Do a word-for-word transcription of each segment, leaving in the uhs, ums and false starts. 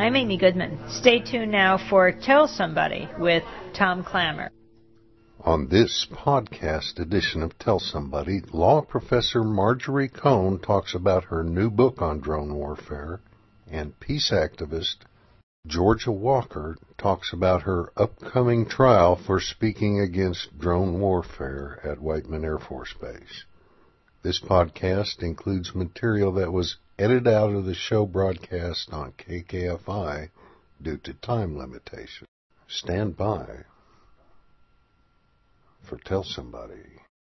I'm Amy Goodman. Stay tuned now for Tell Somebody with Tom Clammer. On this podcast edition of Tell Somebody, law professor Marjorie Cohn talks about her new book on drone warfare, and peace activist Georgia Walker talks about her upcoming trial for speaking against drone warfare at Whiteman Air Force Base. This podcast includes material that was edited out of the show broadcast on K K F I due to time limitation. Stand by for Tell Somebody.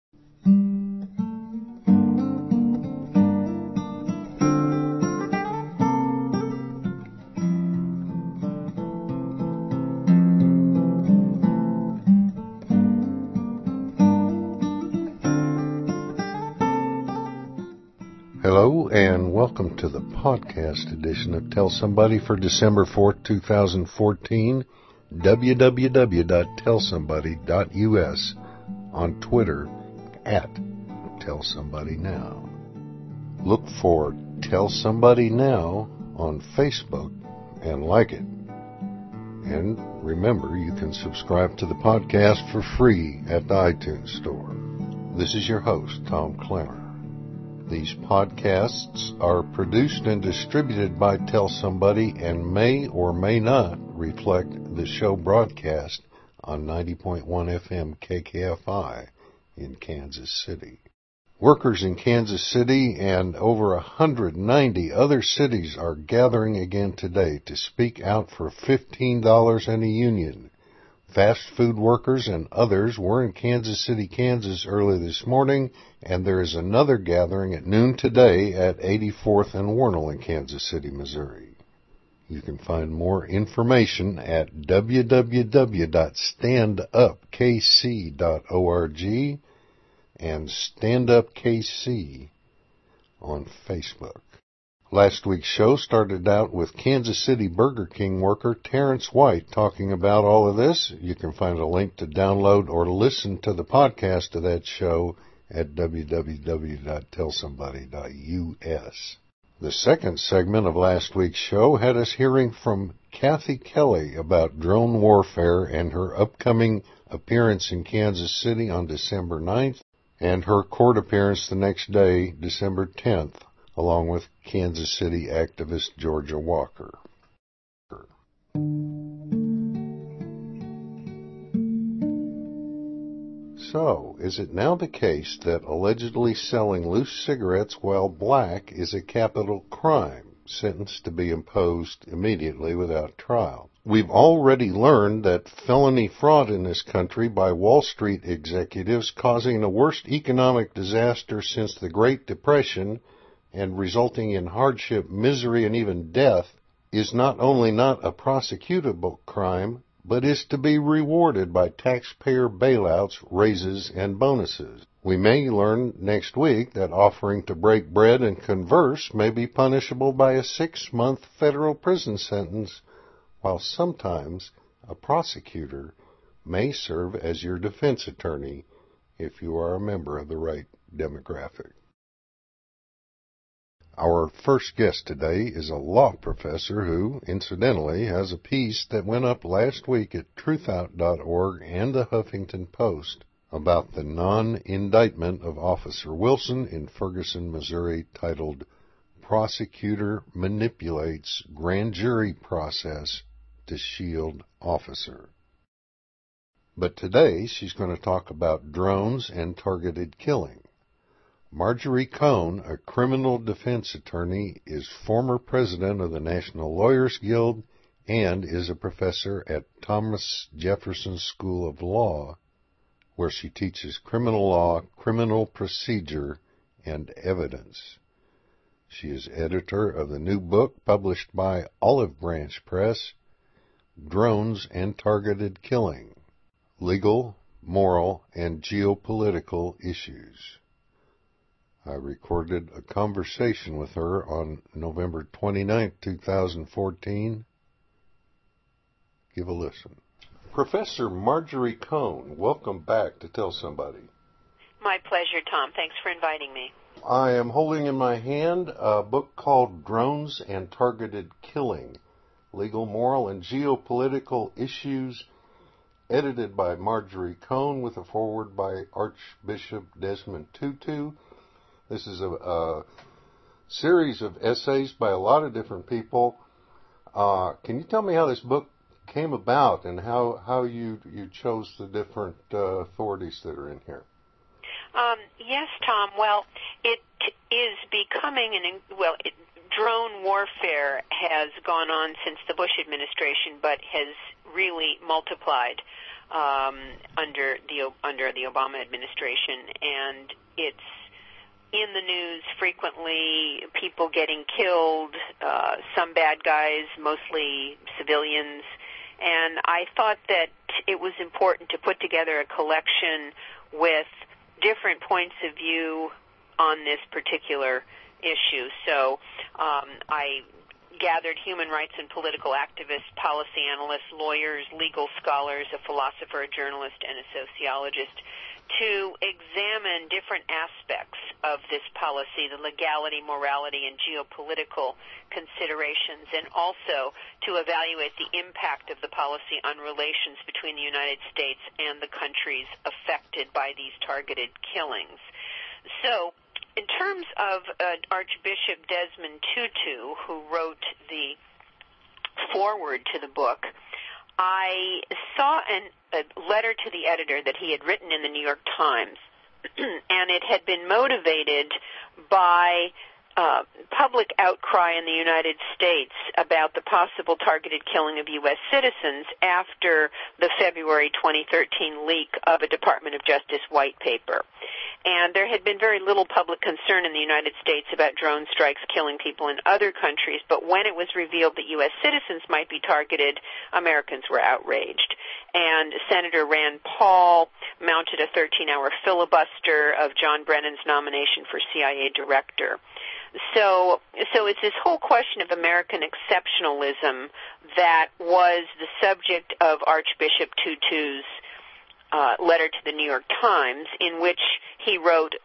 Hello and welcome to the podcast edition of Tell Somebody for December fourth, two thousand fourteen, w w w dot tell somebody dot u s, on Twitter at Tell Somebody Now. Look for Tell Somebody Now on Facebook and like it. And remember, you can subscribe to the podcast for free at the iTunes Store. This is your host, Tom Clammer. These podcasts are produced and distributed by Tell Somebody and may or may not reflect the show broadcast on ninety point one F M K K F I in Kansas City. Workers in Kansas City and over one hundred ninety other cities are gathering again today to speak out for fifteen dollars and a union. Fast food workers and others were in Kansas City, Kansas early this morning, and there is another gathering at noon today at eighty-fourth and Warnell in Kansas City, Missouri. You can find more information at w w w dot stand up k c dot org and Stand Up K C on Facebook. Last week's show started out with Kansas City Burger King worker Terrence White talking about all of this. You can find a link to download or listen to the podcast of that show at w w w dot tell somebody dot u s. The second segment of last week's show had us hearing from Kathy Kelly about drone warfare and her upcoming appearance in Kansas City on December ninth and her court appearance the next day, December tenth, along with Kansas City activist Georgia Walker. So, is it now the case that allegedly selling loose cigarettes while black is a capital crime, sentenced to be imposed immediately without trial? We've already learned that felony fraud in this country by Wall Street executives causing the worst economic disaster since the Great Depression and resulting in hardship, misery, and even death is not only not a prosecutable crime, but is to be rewarded by taxpayer bailouts, raises, and bonuses. We may learn next week that offering to break bread and converse may be punishable by a six-month federal prison sentence, while sometimes a prosecutor may serve as your defense attorney if you are a member of the right demographic. Our first guest today is a law professor who, incidentally, has a piece that went up last week at truth out dot org and the Huffington Post about the non-indictment of Officer Wilson in Ferguson, Missouri, titled Prosecutor Manipulates Grand Jury Process to Shield Officer. But today she's going to talk about drones and targeted killing. Marjorie Cohn, a criminal defense attorney, is former president of the National Lawyers Guild and is a professor at Thomas Jefferson School of Law, where she teaches criminal law, criminal procedure, and evidence. She is editor of the new book published by Olive Branch Press, Drones and Targeted Killing: Legal, Moral, and Geopolitical Issues. I recorded a conversation with her on November twenty-ninth, two thousand fourteen. Give a listen. Professor Marjorie Cohn, welcome back to Tell Somebody. My pleasure, Tom. Thanks for inviting me. I am holding in my hand a book called Drones and Targeted Killing: Legal, Moral, and Geopolitical Issues, edited by Marjorie Cohn with a foreword by Archbishop Desmond Tutu. This is a, a series of essays by a lot of different people. Uh, can you tell me how this book came about and how, how you you chose the different uh, authorities that are in here? Um, yes, Tom. Well, it is becoming an well. It, drone warfare has gone on since the Bush administration, but has really multiplied um, under the under the Obama administration, and it's in the news frequently, people getting killed, uh, some bad guys, mostly civilians, and I thought that it was important to put together a collection with different points of view on this particular issue. So um, I gathered human rights and political activists, policy analysts, lawyers, legal scholars, a philosopher, a journalist, and a sociologist to examine different aspects of this policy, the legality, morality, and geopolitical considerations, and also to evaluate the impact of the policy on relations between the United States and the countries affected by these targeted killings. So, in terms of uh, Archbishop Desmond Tutu, who wrote the foreword to the book, I saw an, a letter to the editor that he had written in the New York Times, and it had been motivated by uh, public outcry in the United States about the possible targeted killing of U S citizens after the February twenty thirteen leak of a Department of Justice white paper. And there had been very little public concern in the United States about drone strikes killing people in other countries, but when it was revealed that U S citizens might be targeted, Americans were outraged. And Senator Rand Paul mounted a thirteen-hour filibuster of John Brennan's nomination for C I A director. So, so it's this whole question of American exceptionalism that was the subject of Archbishop Tutu's Uh, letter to the New York Times, in which he wrote,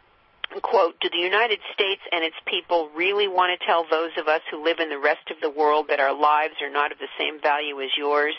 quote, "Do the United States and its people really want to tell those of us who live in the rest of the world that our lives are not of the same value as yours?"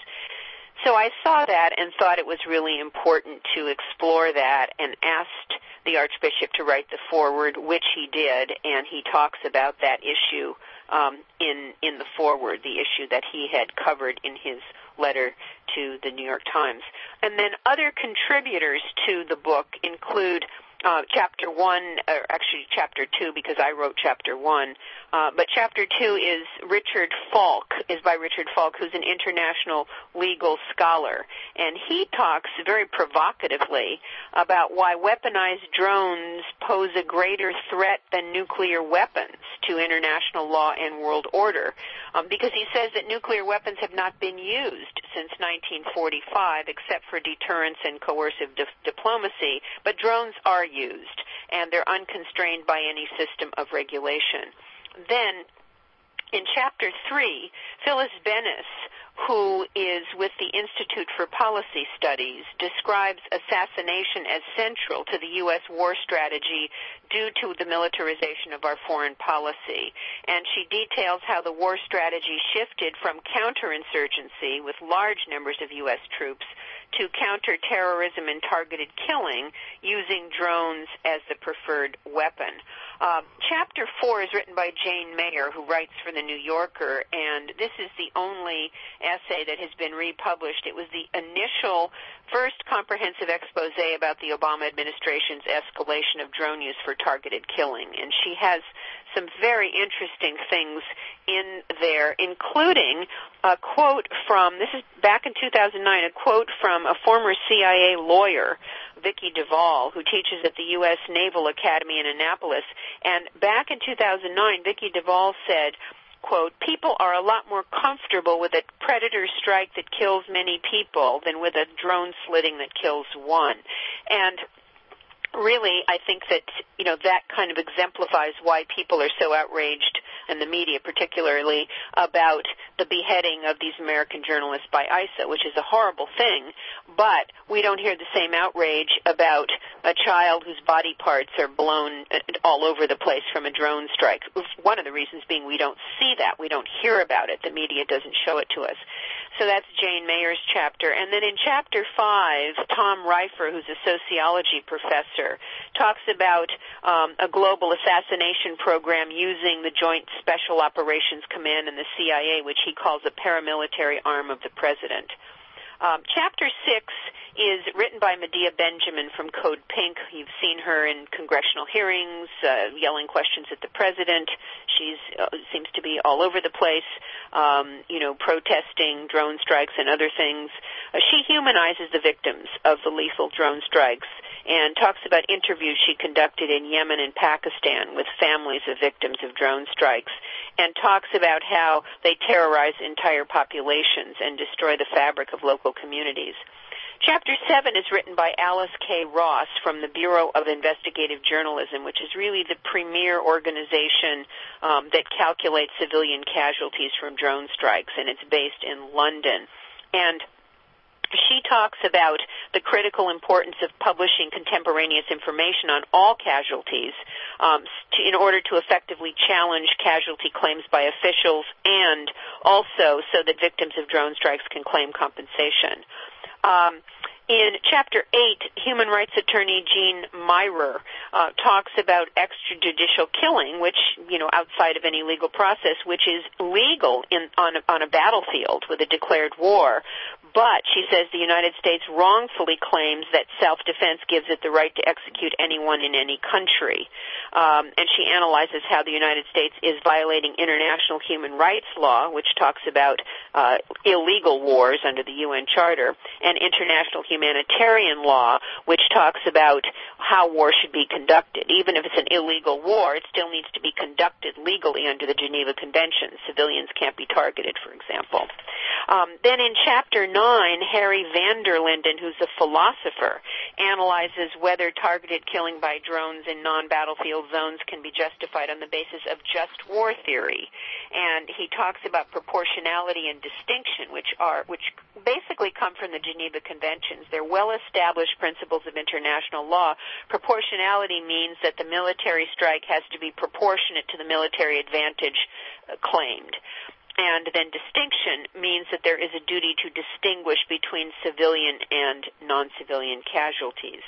So I saw that and thought it was really important to explore that and asked the Archbishop to write the foreword, which he did, and he talks about that issue um, in, in the foreword, the issue that he had covered in his letter to the New York Times. And then other contributors to the book include uh, chapter one, or actually chapter two, because I wrote chapter one. Uh, but chapter two is Richard Falk, is by Richard Falk, who's an international legal scholar. And he talks very provocatively about why weaponized drones pose a greater threat than nuclear weapons to international law and world order. Um, because he says that nuclear weapons have not been used since nineteen forty-five, except for deterrence and coercive di- diplomacy, but drones are used, and they're unconstrained by any system of regulation. Then, in Chapter three, Phyllis Bennis, who is with the Institute for Policy Studies, describes assassination as central to the U S war strategy due to the militarization of our foreign policy. And she details how the war strategy shifted from counterinsurgency with large numbers of U S troops to counterterrorism and targeted killing using drones as the preferred weapon. Uh, chapter four is written by Jane Mayer, who writes for The New Yorker, and this is the only essay that has been republished. It was the initial first comprehensive expose about the Obama administration's escalation of drone use for targeted killing, and she has some very interesting things in there, including a quote from, this is back in two thousand nine, a quote from a former C I A lawyer, Vicki Duvall, who teaches at the U S Naval Academy in Annapolis. And back in two thousand nine, Vicki Duvall said, quote, "People are a lot more comfortable with a predator strike that kills many people than with a drone slitting that kills one." And really, I think that, you know, that kind of exemplifies why people are so outraged, and the media particularly, about the beheading of these American journalists by I S A, which is a horrible thing, but we don't hear the same outrage about a child whose body parts are blown all over the place from a drone strike. One of the reasons being we don't see that. We don't hear about it. The media doesn't show it to us. So that's Jane Mayer's chapter. And then in chapter five, Tom Reifer, who's a sociology professor, talks about um, a global assassination program using the Joint Special Operations Command and the C I A, which he calls a paramilitary arm of the president. Um, chapter six is written by Medea Benjamin from Code Pink. You've seen her in congressional hearings, uh, yelling questions at the president. She uh, seems to be all over the place, um, you know, protesting drone strikes and other things. Uh, she humanizes the victims of the lethal drone strikes and talks about interviews she conducted in Yemen and Pakistan with families of victims of drone strikes, and talks about how they terrorize entire populations and destroy the fabric of local communities. Chapter seven is written by Alice K. Ross from the Bureau of Investigative Journalism, which is really the premier organization um, that calculates civilian casualties from drone strikes, and it's based in London. And she talks about the critical importance of publishing contemporaneous information on all casualties um, to, in order to effectively challenge casualty claims by officials, and also so that victims of drone strikes can claim compensation. Um, in Chapter eight, human rights attorney Jean Myrer uh, talks about extrajudicial killing, which, you know, outside of any legal process, which is legal in, on, a, on a battlefield with a declared war. But, she says, the United States wrongfully claims that self-defense gives it the right to execute anyone in any country. Um, and she analyzes how the United States is violating international human rights law, which talks about uh, illegal wars under the U N Charter, and international humanitarian law, which talks about how war should be conducted. Even if it's an illegal war, it still needs to be conducted legally under the Geneva Convention. Civilians can't be targeted, for example. Um, then in Chapter nine, Harry van der Linden, who's a philosopher, analyzes whether targeted killing by drones in non-battlefield zones can be justified on the basis of just war theory. And he talks about proportionality and distinction, which are which basically come from the Geneva Conventions. They're well-established principles of international law. Proportionality means that the military strike has to be proportionate to the military advantage uh, claimed. And then distinction means that there is a duty to distinguish between civilian and non-civilian casualties.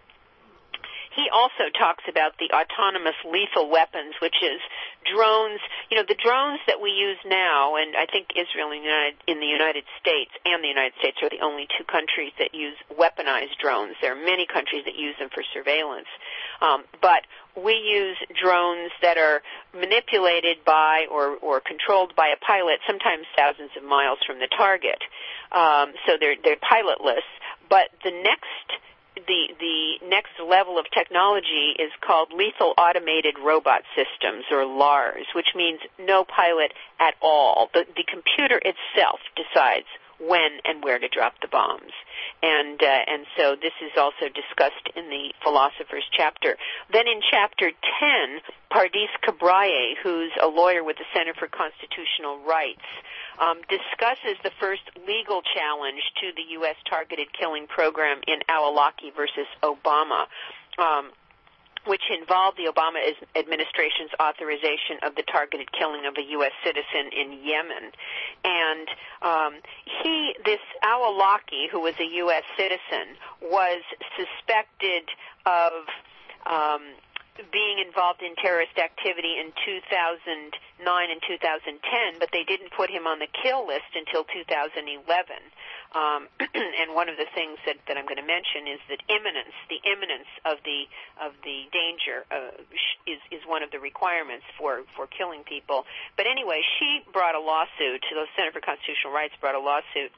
He also talks about the autonomous lethal weapons, which is drones. You know, the drones that we use now, and I think Israel and the United, in the United States and the United States are the only two countries that use weaponized drones. There are many countries that use them for surveillance. Um, but we use drones that are manipulated by or, or controlled by a pilot, sometimes thousands of miles from the target. Um, so they're, they're pilotless. But the next The, the next level of technology is called Lethal Automated Robot Systems, or LARS, which means no pilot at all. The, the computer itself decides when and where to drop the bombs. And uh, and so this is also discussed in the Philosopher's chapter. Then in Chapter ten, Pardis Kabraye, who's a lawyer with the Center for Constitutional Rights, um, discusses the first legal challenge to the U S targeted killing program in Awlaki versus Obama, um, which involved the Obama administration's authorization of the targeted killing of a U S citizen in Yemen. And um, he, this Awlaki, who was a U S citizen, was suspected of um, being involved in terrorist activity in two thousand nine and two thousand ten, but they didn't put him on the kill list until two thousand eleven. Um, and one of the things that, that I'm going to mention is that imminence, the imminence of the of the danger uh, is is one of the requirements for, for killing people. But anyway, she brought a lawsuit. The Center for Constitutional Rights brought a lawsuit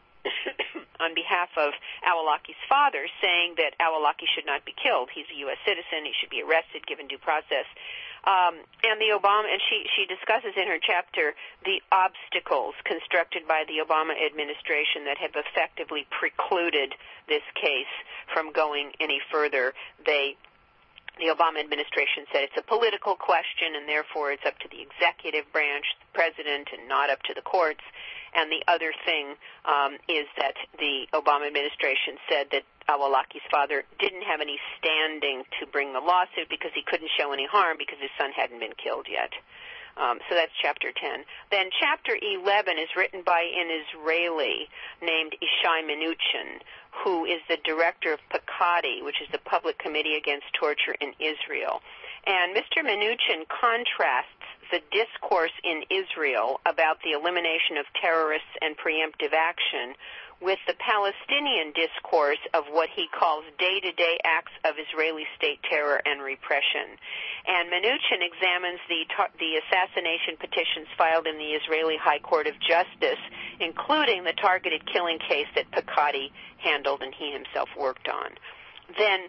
on behalf of Awlaki's father, saying that Awlaki should not be killed. He's a U S citizen. He should be arrested, given due process. Um, and the Obama, and she, she discusses in her chapter the obstacles constructed by the Obama administration that have effectively precluded this case from going any further. They The Obama administration said it's a political question, and therefore it's up to the executive branch, the president, and not up to the courts. And the other thing um, is that the Obama administration said that Awlaki's father didn't have any standing to bring the lawsuit because he couldn't show any harm because his son hadn't been killed yet. Um, so that's Chapter ten. Then Chapter eleven is written by an Israeli named Ishai Mnuchin, who is the director of Pakati, which is the Public Committee Against Torture in Israel. And Mister Mnuchin contrasts the discourse in Israel about the elimination of terrorists and preemptive action with the Palestinian discourse of what he calls day-to-day acts of Israeli state terror and repression. And Mnuchin examines the, the assassination petitions filed in the Israeli High Court of Justice, including the targeted killing case that Pakati handled and he himself worked on. Then,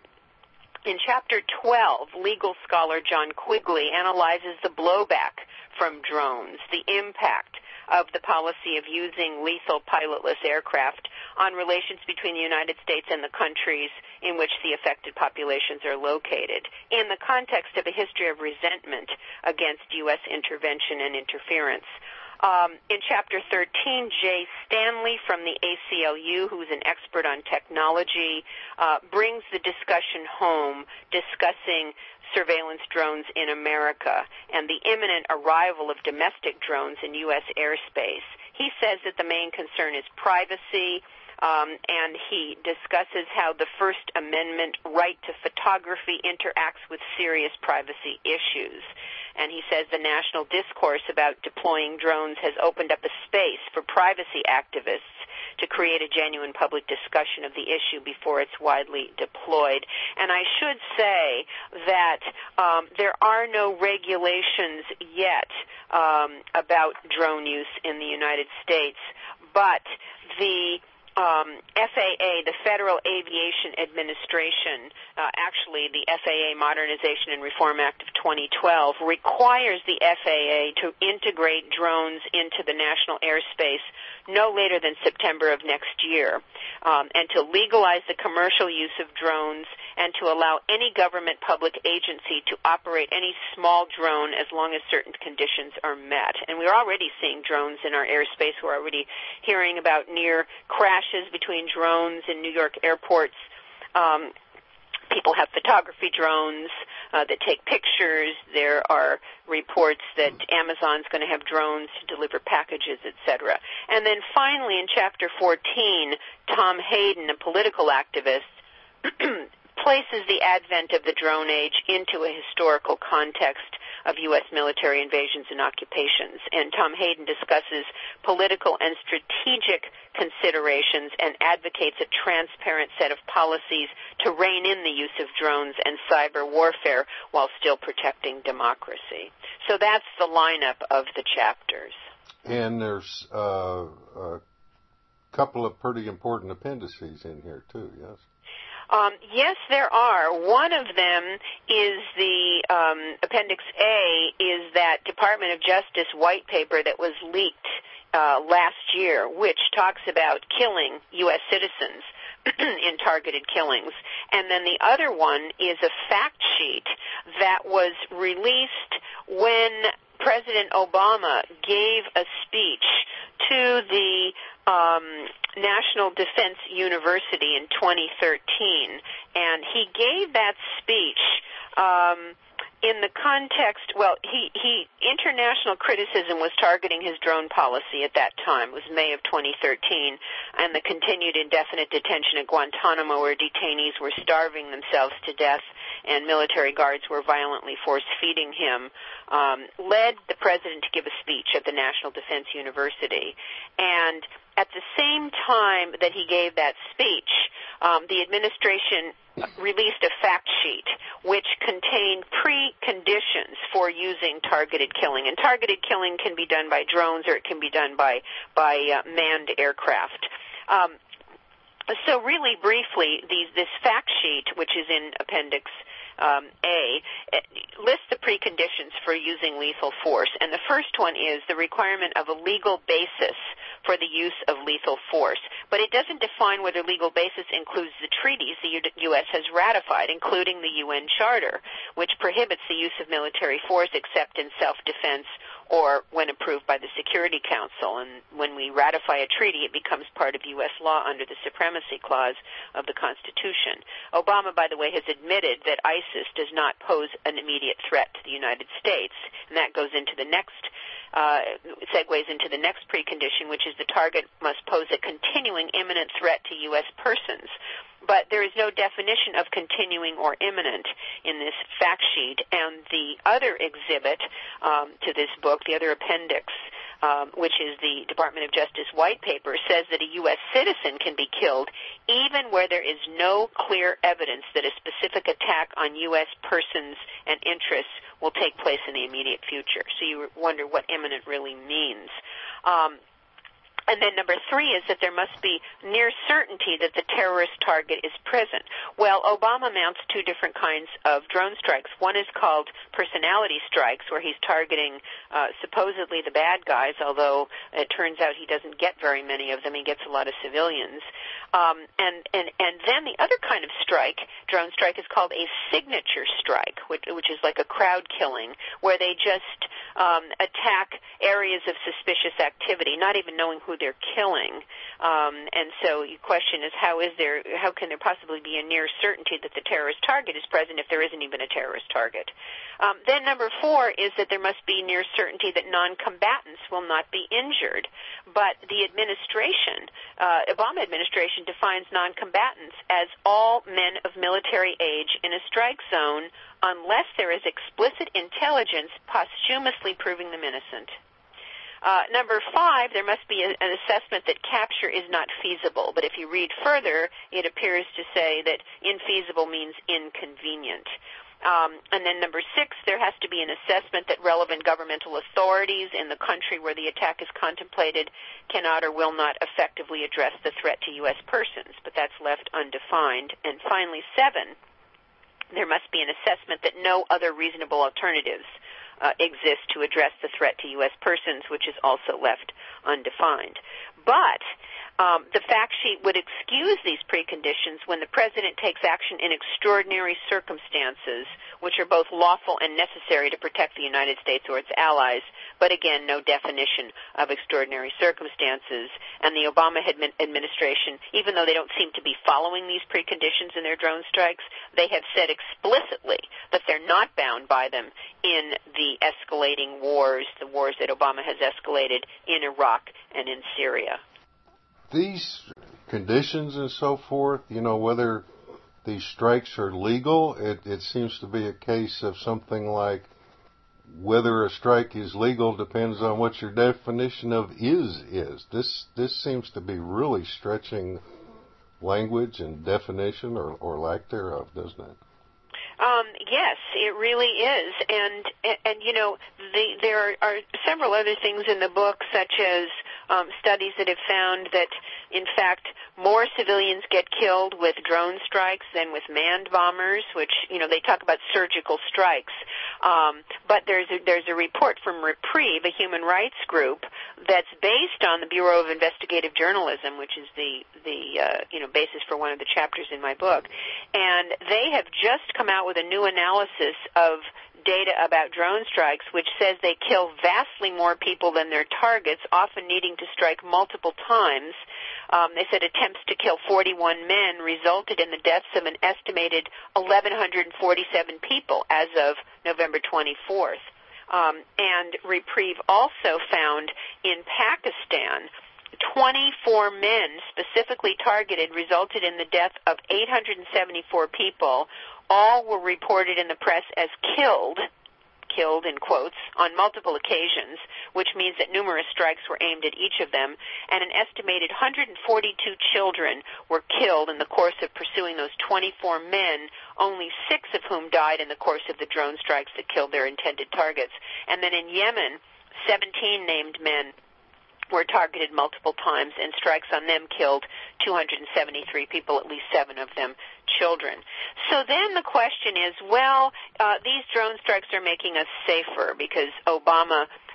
in Chapter twelve, legal scholar John Quigley analyzes the blowback from drones, the impact of the policy of using lethal pilotless aircraft on relations between the United States and the countries in which the affected populations are located, in the context of a history of resentment against U S intervention and interference. Um, in Chapter thirteen, Jay Stanley from the A C L U, who's an expert on technology, uh, brings the discussion home, discussing surveillance drones in America and the imminent arrival of domestic drones in U S airspace. He says that the main concern is privacy, um, and he discusses how the First Amendment right to photography interacts with serious privacy issues. And he says the national discourse about deploying drones has opened up a space for privacy activists to create a genuine public discussion of the issue before it's widely deployed. And I should say that um, there are no regulations yet um, about drone use in the United States, but the Um, F A A, the Federal Aviation Administration, uh, actually the F A A Modernization and Reform Act of twenty twelve, requires the F A A to integrate drones into the national airspace no later than September of next year, um, and to legalize the commercial use of drones and to allow any government public agency to operate any small drone as long as certain conditions are met. And we're already seeing drones in our airspace. We're already hearing about near crashes between drones in New York airports. Um, people have photography drones uh, that take pictures. There are reports that Amazon's going to have drones to deliver packages, et cetera. And then finally, in Chapter fourteen, Tom Hayden, a political activist, places the advent of the drone age into a historical context of U S military invasions and occupations. And Tom Hayden discusses political and strategic considerations and advocates a transparent set of policies to rein in the use of drones and cyber warfare while still protecting democracy. So that's the lineup of the chapters. And there's uh, a couple of pretty important appendices in here, too, yes? Um, yes, there are. One of them is the um, Appendix A is that Department of Justice white paper that was leaked uh, last year, which talks about killing U S citizens in targeted killings. And then the other one is a fact sheet that was released when President Obama gave a speech to the um, National Defense University in twenty thirteen, and he gave that speech um, in the context, well, he, he international criticism was targeting his drone policy at that time. It was May of twenty thirteen, and the continued indefinite detention at Guantanamo where detainees were starving themselves to death and military guards were violently force-feeding him, um, led the president to give a speech at the National Defense University. And at the same time that he gave that speech, um, the administration released a fact sheet which contained preconditions for using targeted killing. And targeted killing can be done by drones or it can be done by, by uh, manned aircraft. Um, so really briefly, these, this fact sheet, which is in Appendix Um, A, lists the preconditions for using lethal force. And the first one is the requirement of a legal basis for the use of lethal force. But it doesn't define whether legal basis includes the treaties the U S has ratified, including the U N Charter, which prohibits the use of military force except in self-defense or when approved by the Security Council. And when we ratify a treaty, it becomes part of U S law under the Supremacy Clause of the Constitution. Obama, by the way, has admitted that ISIS does not pose an immediate threat to the United States, and that goes into the next, uh, segues into the next precondition, which is the target must pose a continuing imminent threat to U S persons. But there is no definition of continuing or imminent in this fact sheet. And the other exhibit um, to this book, the other appendix, um, which is the Department of Justice white paper, says that a U S citizen can be killed even where there is no clear evidence that a specific attack on U S persons and interests will take place in the immediate future. So you wonder what imminent really means. Um, And then number three is that there must be near certainty that the terrorist target is present. Well, Obama mounts two different kinds of drone strikes. One is called personality strikes, where he's targeting uh, supposedly the bad guys, although it turns out he doesn't get very many of them. He gets a lot of civilians. Um, and, and, and then the other kind of strike, drone strike, is called a signature strike, which, which is like a crowd killing, where they just um, attack areas of suspicious activity, not even knowing who they're killing. Um, and so the question is, how is there, how can there possibly be a near certainty that the terrorist target is present if there isn't even a terrorist target? Um, then number four is that there must be near certainty that non-combatants will not be injured. But the administration, uh, Obama administration, defines non-combatants as all men of military age in a strike zone unless there is explicit intelligence posthumously proving them innocent. Uh, number five, there must be a, an assessment that capture is not feasible. But if you read further, it appears to say that infeasible means inconvenient. Um, and then number six, there has to be an assessment that relevant governmental authorities in the country where the attack is contemplated cannot or will not effectively address the threat to U S persons. But that's left undefined. And finally, seven, there must be an assessment that no other reasonable alternatives Uh, exist to address the threat to U S persons, which is also left undefined. But um, the fact sheet would excuse these preconditions when the president takes action in extraordinary circumstances, which are both lawful and necessary to protect the United States or its allies, but again, no definition of extraordinary circumstances. And the Obama administration, even though they don't seem to be following these preconditions in their drone strikes, they have said explicitly that they're not bound by them in the escalating wars, the wars that Obama has escalated in Iraq and in Syria. These conditions and so forth, you know, whether these strikes are legal, it, it seems to be a case of something like whether a strike is legal depends on what your definition of is is. This this seems to be really stretching language and definition or, or lack thereof, doesn't it? Um, yes, it really is, and and, and you know, the, there are, are several other things in the book, such as um, studies that have found that, in fact, more civilians get killed with drone strikes than with manned bombers, which, you know, they talk about surgical strikes. Um, but there's a, there's a report from Reprieve, a human rights group, that's based on the Bureau of Investigative Journalism, which is the the uh, you know basis for one of the chapters in my book, and they have just come out with a new analysis of data about drone strikes, which says they kill vastly more people than their targets, often needing to strike multiple times. Um, they said attempts to kill forty-one men resulted in the deaths of an estimated one thousand one hundred forty-seven people as of November twenty-fourth. Um, and Reprieve also found in Pakistan twenty-four men specifically targeted resulted in the death of eight hundred seventy-four people. All were reported in the press as killed, killed in quotes, on multiple occasions, which means that numerous strikes were aimed at each of them, and an estimated one hundred forty-two children were killed in the course of pursuing those twenty-four men, only six of whom died in the course of the drone strikes that killed their intended targets. And then in Yemen, seventeen named men were targeted multiple times, and strikes on them killed two hundred seventy-three people, at least seven of them children. So then the question is, well, uh, these drone strikes are making us safer because Obama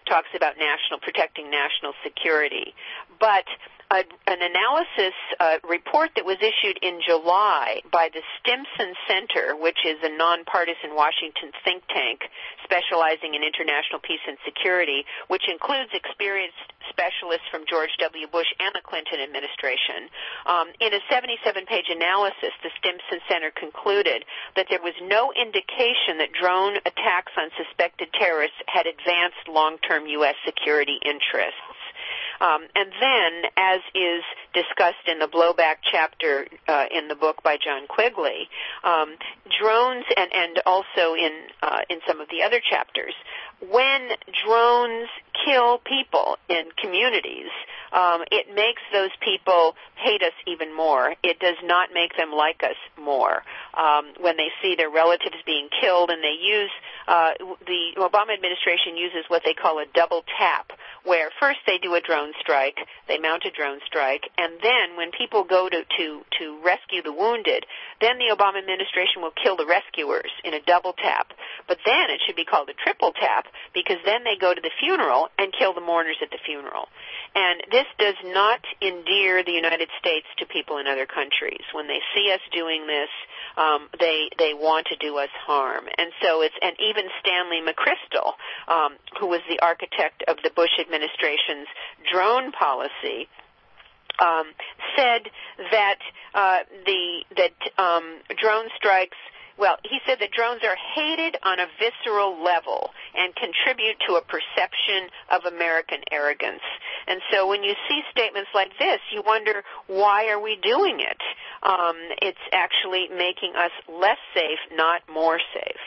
talks about national protecting national security. But a, an analysis uh, report that was issued in July by the Stimson Center, which is a nonpartisan Washington think tank specializing in international peace and security, which includes experienced specialists from George W. Bush and the Clinton administration. Um, in a seventy-seven page analysis, the Stimson Center concluded that there was no indication that drone attacks on suspected terrorists had advanced long-term U S security interests. Um, and then, as is discussed in the blowback chapter uh, in the book by John Quigley, um, drones, and, and also in uh, in some of the other chapters, when drones kill people in communities, um, it makes those people hate us even more. It does not make them like us more. Um, when they see their relatives being killed, and they use uh, the Obama administration uses what they call a double tap, where first they do a drone strike, they mount a drone strike, and then when people go to, to, to rescue the wounded, then the Obama administration will kill the rescuers in a double tap. But then it should be called a triple tap, because then they go to the funeral and kill the mourners at the funeral. And this does not endear the United States to people in other countries. When they see us doing this, um, they they want to do us harm. And so it's, and even Stanley McChrystal, um, who was the architect of the Bush administration's drone policy, um, said that uh, the that um, drone strikes. Well, he said that drones are hated on a visceral level and contribute to a perception of American arrogance. And so when you see statements like this, you wonder, why are we doing it? Um, it's actually making us less safe, not more safe.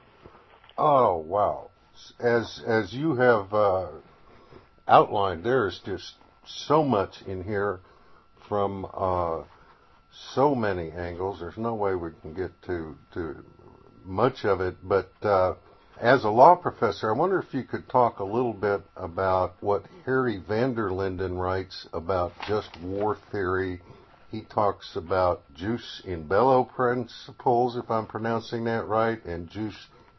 Oh, wow. As, as you have uh, outlined, there is just so much in here from... Uh, so many angles. There's no way we can get to to much of it. But uh, as a law professor, I wonder if you could talk a little bit about what Harry van der Linden writes about just war theory. He talks about jus in bello principles, if I'm pronouncing that right, and jus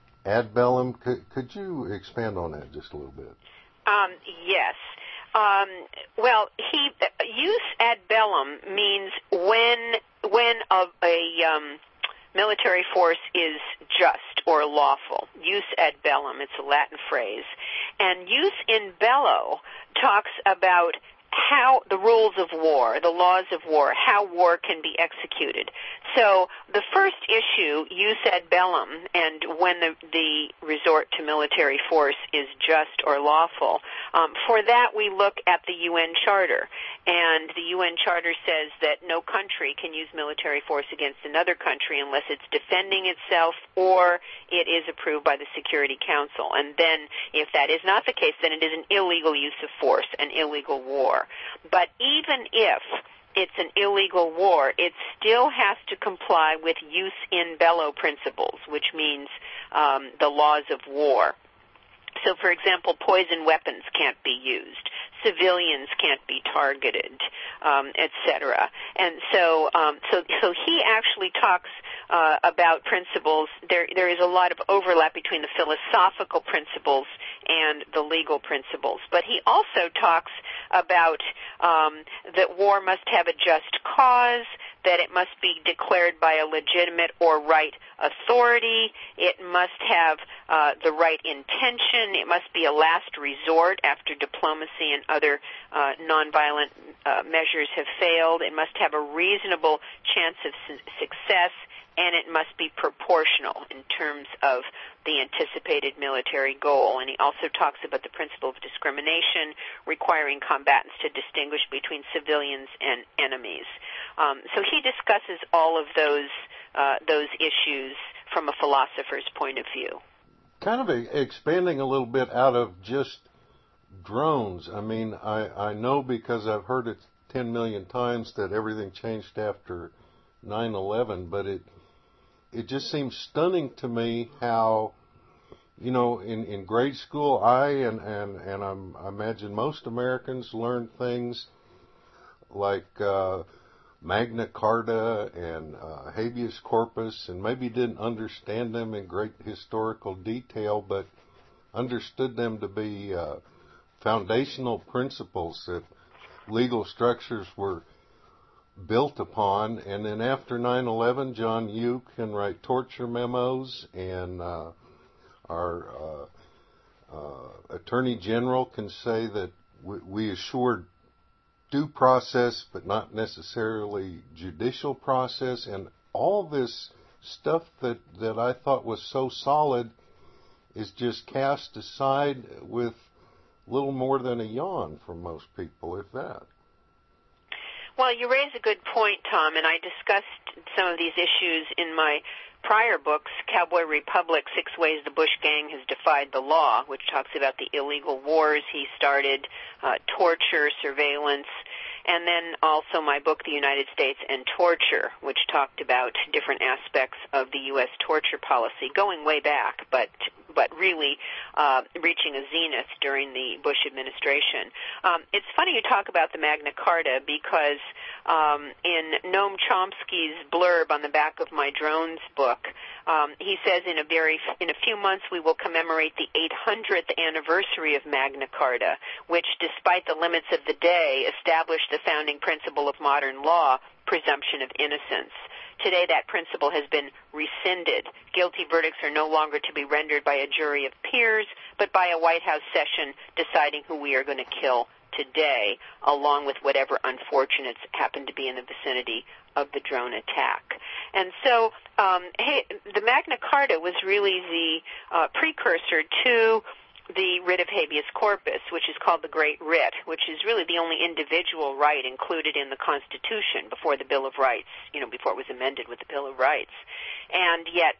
ad bellum. Could, could you expand on that just a little bit? Um, yes. Um, well, he jus ad bellum means when when a, a um, military force is just or lawful. Jus ad bellum, it's a Latin phrase, and jus in bello talks about how the rules of war, the laws of war, how war can be executed. So the first issue, jus ad bellum, and when the, the resort to military force is just or lawful, um, for that we look at the U N Charter. And the U N Charter says that no country can use military force against another country unless it's defending itself or it is approved by the Security Council. And then if that is not the case, then it is an illegal use of force, an illegal war. But even if it's an illegal war, it still has to comply with jus in bello principles, which means um, the laws of war. So, for example, poison weapons can't be used. Civilians can't be targeted, um, et cetera. And so, um, so, so he actually talks uh, about principles. There, there is a lot of overlap between the philosophical principles and the legal principles. But he also talks about um, that war must have a just cause, that it must be declared by a legitimate or right authority, it must have uh, the right intention, it must be a last resort after diplomacy and other uh, nonviolent uh, measures have failed, it must have a reasonable chance of su- success, and it must be proportional in terms of the anticipated military goal. And he also talks about the principle of discrimination, requiring combatants to distinguish between civilians and enemies. Um, so he discusses all of those uh, those issues from a philosopher's point of view. Kind of a, expanding a little bit out of just drones. I mean, I, I know because I've heard it ten million times that everything changed after nine eleven, but it it just seems stunning to me how, you know, in, in grade school, I and, and, and I'm, I imagine most Americans learned things like uh, Magna Carta and uh, habeas corpus, and maybe didn't understand them in great historical detail, but understood them to be uh, foundational principles that legal structures were built upon. And then after nine eleven, John Yoo can write torture memos, and uh, our uh, uh, Attorney General can say that we, we assured due process, but not necessarily judicial process, and all this stuff that, that I thought was so solid is just cast aside with little more than a yawn from most people, if that. Well, you raise a good point, Tom, and I discussed some of these issues in my prior books, Cowboy Republic, Six Ways the Bush Gang Has Defied the Law, which talks about the illegal wars he started, uh, torture, surveillance, and then also my book, The United States and Torture, which talked about different aspects of the U S torture policy, going way back, but but really uh, reaching a zenith during the Bush administration. Um, it's funny you talk about the Magna Carta because um, in Noam Chomsky's blurb on the back of my drones book, um, he says in a very in a few months we will commemorate the eight hundredth anniversary of Magna Carta, which, despite the limits of the day, established the founding principle of modern law, presumption of innocence. Today, that principle has been rescinded. Guilty verdicts are no longer to be rendered by a jury of peers, but by a White House session deciding who we are going to kill today, along with whatever unfortunates happen to be in the vicinity of the drone attack. And so um, hey, the Magna Carta was really the uh, precursor to the writ of habeas corpus, which is called the Great Writ, which is really the only individual right included in the Constitution before the Bill of Rights, you know, before it was amended with the Bill of Rights. And yet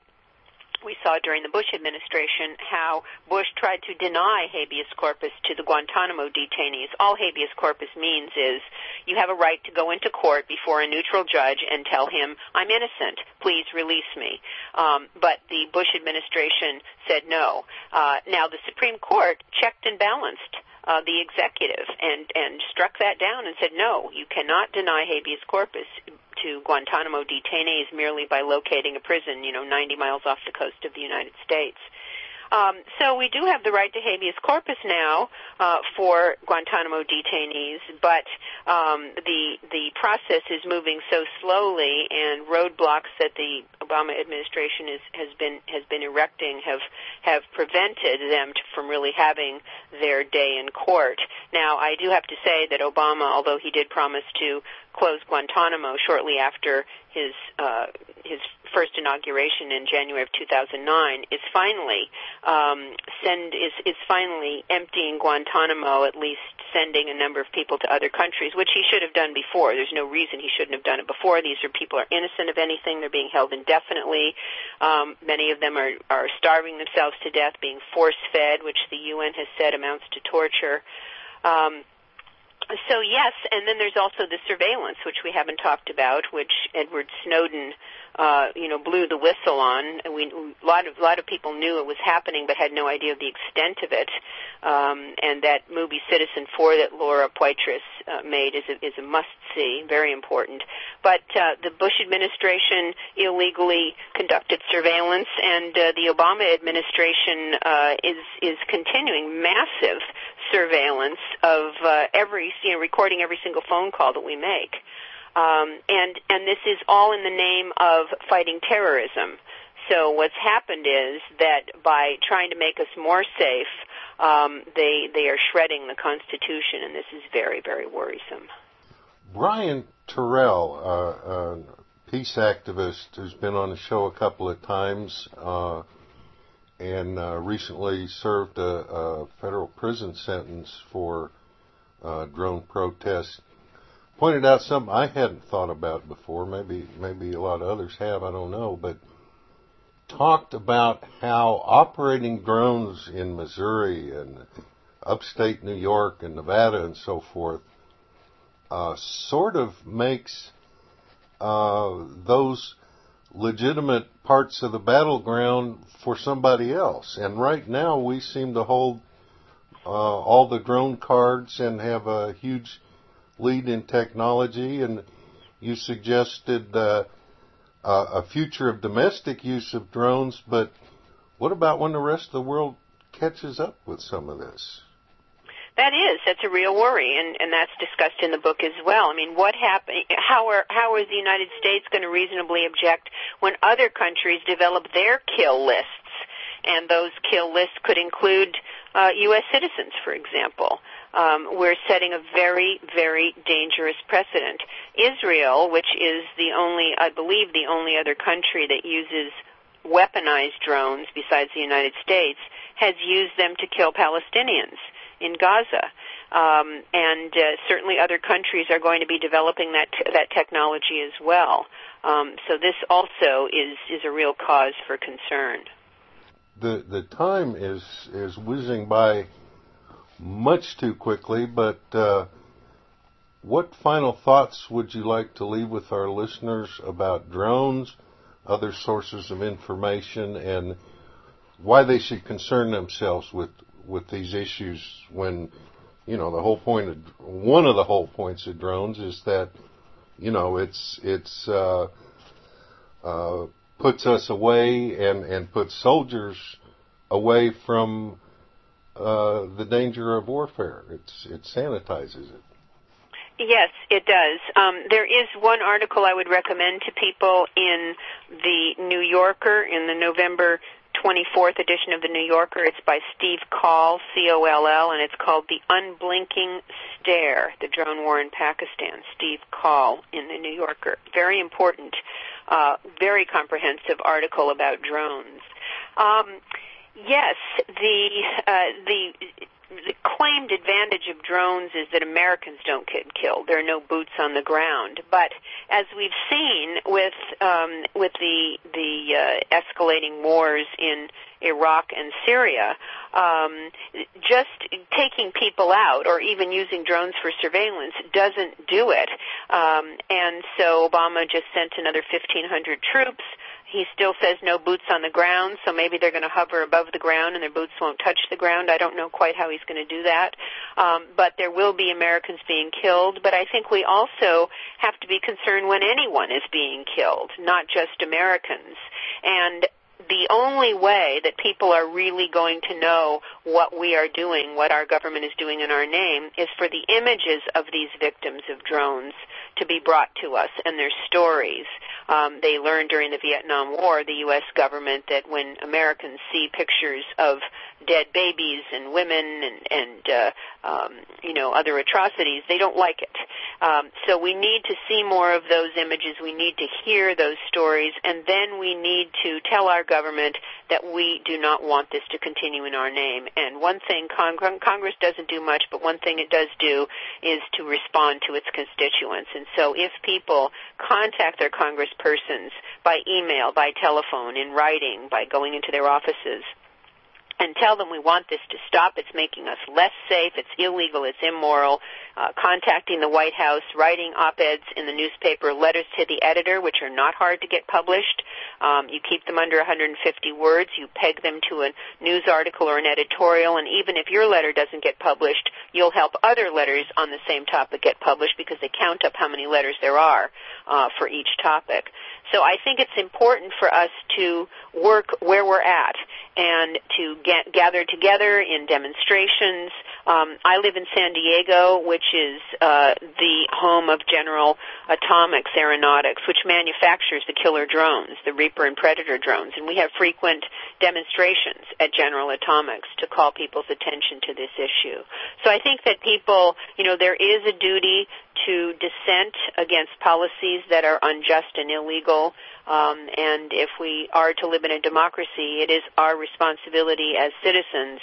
we saw during the Bush administration how Bush tried to deny habeas corpus to the Guantanamo detainees. All habeas corpus means is you have a right to go into court before a neutral judge and tell him, I'm innocent, please release me. Um, but the Bush administration said no. Uh, now, the Supreme Court checked and balanced uh, the executive and, and struck that down and said, no, you cannot deny habeas corpus to Guantanamo detainees merely by locating a prison, you know, ninety miles off the coast of the United States. Um, so we do have the right to habeas corpus now uh, for Guantanamo detainees, but um, the the process is moving so slowly, and roadblocks that the Obama administration is, has been has been erecting have have prevented them to, from really having their day in court. Now, I do have to say that Obama, although he did promise to close Guantanamo shortly after his uh, his first inauguration in January of two thousand nine, is finally um, send is is finally emptying Guantanamo, at least sending a number of people to other countries, which he should have done before. There's no reason he shouldn't have done it before. These are people are innocent of anything. They're being held indefinitely. Um, many of them are are starving themselves to death, being force-fed, which the U N has said amounts to torture. Um, So yes, and then there's also the surveillance, which we haven't talked about, which Edward Snowden, uh, you know, blew the whistle on. We, a lot of a lot of people knew it was happening, but had no idea of the extent of it. Um, and that movie Citizen Four that Laura Poitras uh, made is a, is a must-see, very important. But uh, the Bush administration illegally conducted surveillance, and uh, the Obama administration uh, is is continuing massive surveillance of uh, every, you know, recording every single phone call that we make. Um, and, and this is all in the name of fighting terrorism. So what's happened is that by trying to make us more safe, um, they, they are shredding the Constitution, and this is very, very worrisome. Brian Terrell, uh, a peace activist who's been on the show a couple of times, uh, and uh, recently served a, a federal prison sentence for uh, drone protests, pointed out something I hadn't thought about before. Maybe maybe a lot of others have, I don't know, but talked about how operating drones in Missouri and upstate New York and Nevada and so forth uh, sort of makes uh, those legitimate parts of the battleground for somebody else. And right now we seem to hold uh, all the drone cards and have a huge lead in technology. And you suggested uh, uh, a future of domestic use of drones, but what about when the rest of the world catches up with some of this? That is, that's a real worry, and, and that's discussed in the book as well. I mean, what happen? How are how is the United States going to reasonably object when other countries develop their kill lists, and those kill lists could include uh, U S citizens, for example? Um, we're setting a very, very dangerous precedent. Israel, which is the only, I believe, the only other country that uses weaponized drones besides the United States, has used them to kill Palestinians in Gaza. Um, and uh, certainly other countries are going to be developing that t- that technology as well. Um, so this also is, is a real cause for concern. The the time is is whizzing by much too quickly, but uh, what final thoughts would you like to leave with our listeners about drones, other sources of information, and why they should concern themselves with, with these issues when, you know, the whole point of, one of the whole points of drones is that, you know, it's, it's, uh, uh, puts us away and, and puts soldiers away from, uh, the danger of warfare. It's, it sanitizes it. Yes, it does. Um, there is one article I would recommend to people in the New Yorker, in the November twenty-fourth edition of the New Yorker. It's by Steve Coll, C O L L, and it's called The Unblinking Stare, the Drone War in Pakistan. Steve Coll in the New Yorker. Very important, uh, very comprehensive article about drones. Um, yes, the uh, the... The claimed advantage of drones is that Americans don't get killed. There are no boots on the ground. But as we've seen with um, with the the uh, escalating wars in Iraq and Syria, um, just taking people out or even using drones for surveillance doesn't do it. Um, and so Obama just sent another fifteen hundred troops. He still says no boots on the ground, so maybe they're going to hover above the ground and their boots won't touch the ground. I don't know quite how he's going to do that. Um, but there will be Americans being killed. But I think we also have to be concerned when anyone is being killed, not just Americans. And the only way that people are really going to know what we are doing, what our government is doing in our name, is for the images of these victims of drones to be brought to us and their stories. Um, they learned during the Vietnam War, the U S government, that when Americans see pictures of dead babies and women and, and uh, um, you know, other atrocities, they don't like it. Um, so we need to see more of those images. We need to hear those stories, and then we need to tell our government that we do not want this to continue in our name. And one thing Cong- Congress doesn't do much, but one thing it does do is to respond to its constituents. And so if people contact their congresspersons by email, by telephone, in writing, by going into their offices, and tell them we want this to stop, it's making us less safe, it's illegal, it's immoral, uh, contacting the White House, writing op-eds in the newspaper, letters to the editor, which are not hard to get published. Um, you keep them under one hundred fifty words, you peg them to a news article or an editorial, and even if your letter doesn't get published, you'll help other letters on the same topic get published because they count up how many letters there are uh, for each topic. So I think it's important for us to work where we're at and to get, gather together in demonstrations. Um, I live in San Diego, which is uh, the home of General Atomics Aeronautics, which manufactures the killer drones, the Reaper and Predator drones. And we have frequent demonstrations at General Atomics to call people's attention to this issue. So I think that people, you know, there is a duty to dissent against policies that are unjust and illegal. Um, and if we are to live in a democracy, it is our responsibility as citizens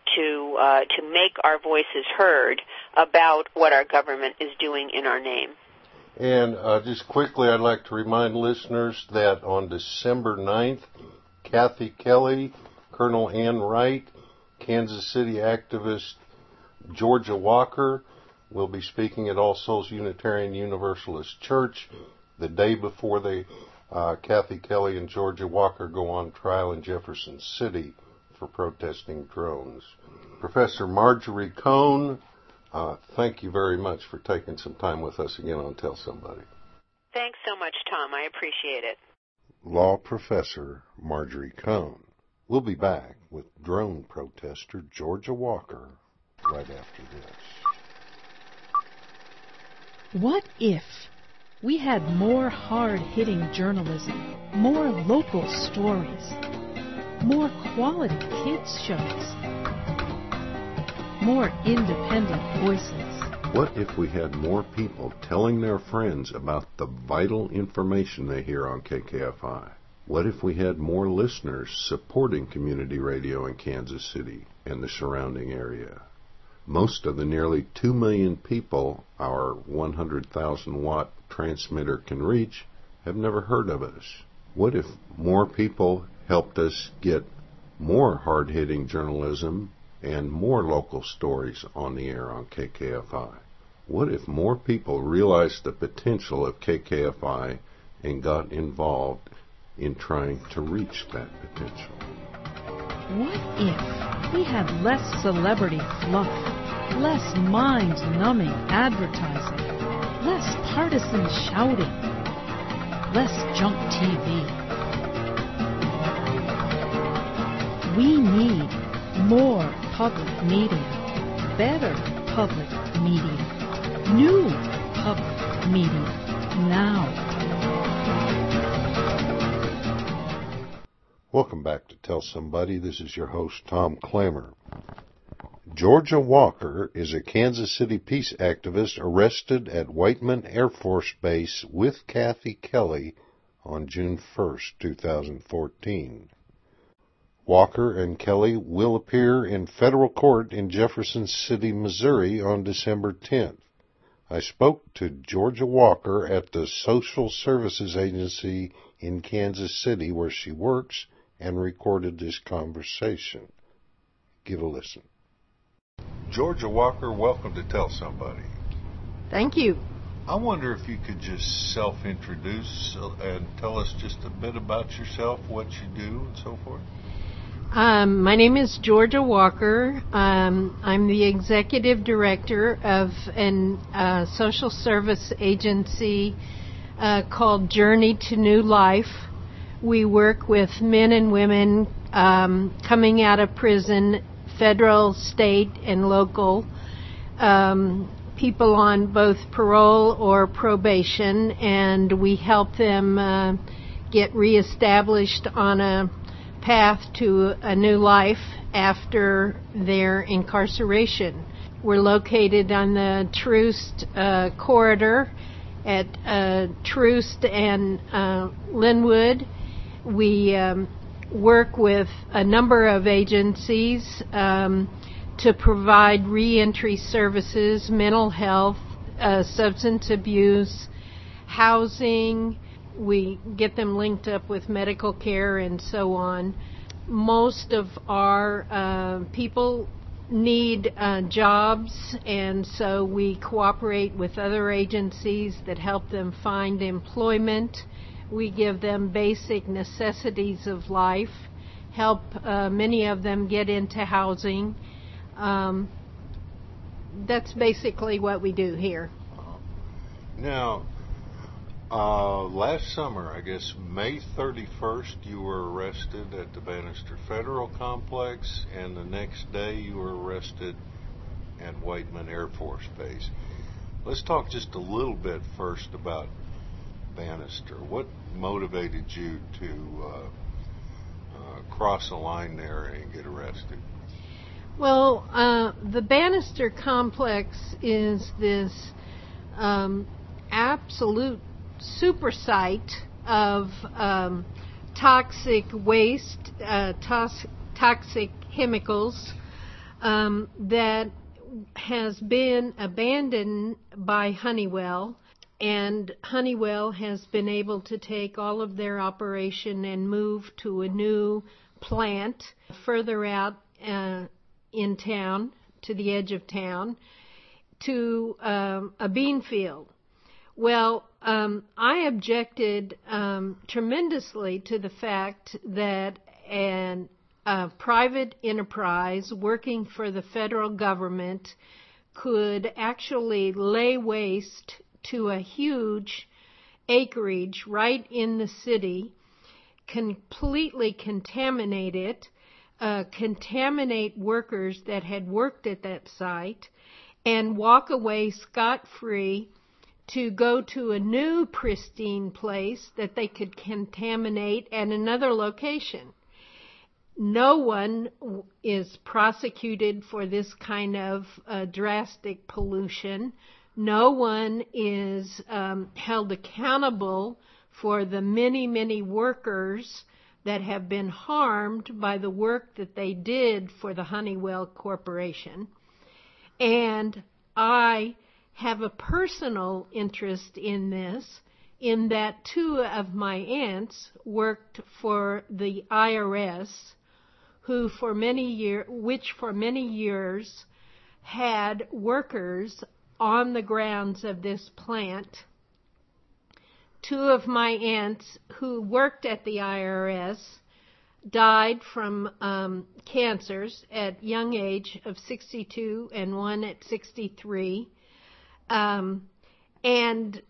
to uh, to make our voices heard about what our government is doing in our name. And uh, just quickly, I'd like to remind listeners that on December ninth, Kathy Kelly, Colonel Ann Wright, Kansas City activist Georgia Walker will be speaking at All Souls Unitarian Universalist Church the day before they, uh, Kathy Kelly and Georgia Walker go on trial in Jefferson City for protesting drones. Professor Marjorie Cohn, uh, thank you very much for taking some time with us again on Tell Somebody. Thanks so much, Tom. I appreciate it. Law Professor Marjorie Cohn. We'll be back with drone protester Georgia Walker right after this. What if we had more hard-hitting journalism, more local stories, more quality kids shows, more independent voices? What if we had more people telling their friends about the vital information they hear on K K F I? What if we had more listeners supporting community radio in Kansas City and the surrounding area? Most of the nearly two million people our one hundred thousand watt transmitter can reach have never heard of us. What if more people helped us get more hard-hitting journalism and more local stories on the air on K K F I? What if more people realized the potential of K K F I and got involved in trying to reach that potential? What if we had less celebrity fluff, less mind-numbing advertising, less partisan shouting, less junk T V? We need more public media, better public media, new public media, now. Welcome back to Tell Somebody. This is your host, Tom Clammer. Georgia Walker is a Kansas City peace activist arrested at Whiteman Air Force Base with Kathy Kelly on June first, two thousand fourteen. Walker and Kelly will appear in federal court in Jefferson City, Missouri on December tenth. I spoke to Georgia Walker at the Social Services Agency in Kansas City where she works and recorded this conversation. Give a listen. Georgia Walker, welcome to Tell Somebody. Thank you. I wonder if you could just self-introduce and tell us just a bit about yourself, what you do, and so forth. Um, my name is Georgia Walker. Um, I'm the executive director of a uh, social service agency uh, called Journey to New Life. We work with men and women um, coming out of prison, federal, state, and local, um, people on both parole or probation, and we help them uh, get reestablished on a path to a new life after their incarceration. We're located on the Troost uh, corridor at uh, Troost and uh, Linwood. We um, work with a number of agencies um, to provide reentry services, mental health, uh, substance abuse, housing. We get them linked up with medical care and so on. Most of our uh, people need uh, jobs, and so we cooperate with other agencies that help them find employment. We give them basic necessities of life, help uh, many of them get into housing. Um, that's basically what we do here. Now, uh, last summer, I guess May thirty-first, you were arrested at the Bannister Federal Complex, and the next day you were arrested at Whiteman Air Force Base. Let's talk just a little bit first about Bannister. What motivated you to uh, uh, cross a line there and get arrested? Well, uh, the Bannister Complex is this um, absolute super site of um, toxic waste, uh, tos- toxic chemicals um, that has been abandoned by Honeywell. And Honeywell has been able to take all of their operation and move to a new plant further out uh, in town, to the edge of town, to um, a bean field. Well, um, I objected um, tremendously to the fact that an, a private enterprise working for the federal government could actually lay waste to a huge acreage right in the city, completely contaminate it, uh, contaminate workers that had worked at that site and walk away scot-free to go to a new pristine place that they could contaminate at another location. No one is prosecuted for this kind of uh, drastic pollution. No one is um, held accountable for the many, many workers that have been harmed by the work that they did for the Honeywell Corporation. And I have a personal interest in this, in that two of my aunts worked for the I R S, who for many year, which for many years had workers on the grounds of this plant. Two of my aunts who worked at the I R S died from um, cancers at young age of sixty-two and one at sixty-three. Um, and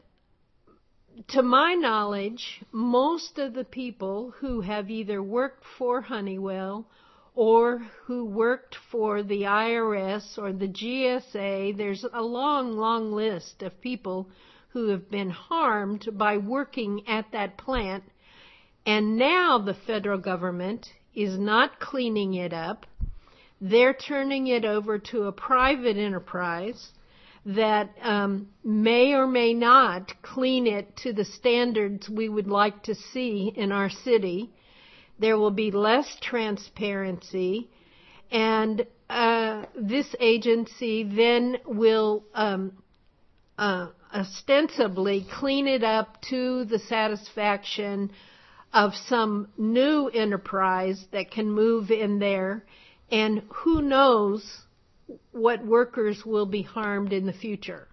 to my knowledge, most of the people who have either worked for Honeywell or who worked for the I R S or the G S A, there's a long, long list of people who have been harmed by working at that plant. And now the federal government is not cleaning it up. They're turning it over to a private enterprise that um, may or may not clean it to the standards we would like to see in our city. There will be less transparency, and uh, this agency then will um, uh, ostensibly clean it up to the satisfaction of some new enterprise that can move in there, and who knows what workers will be harmed in the future.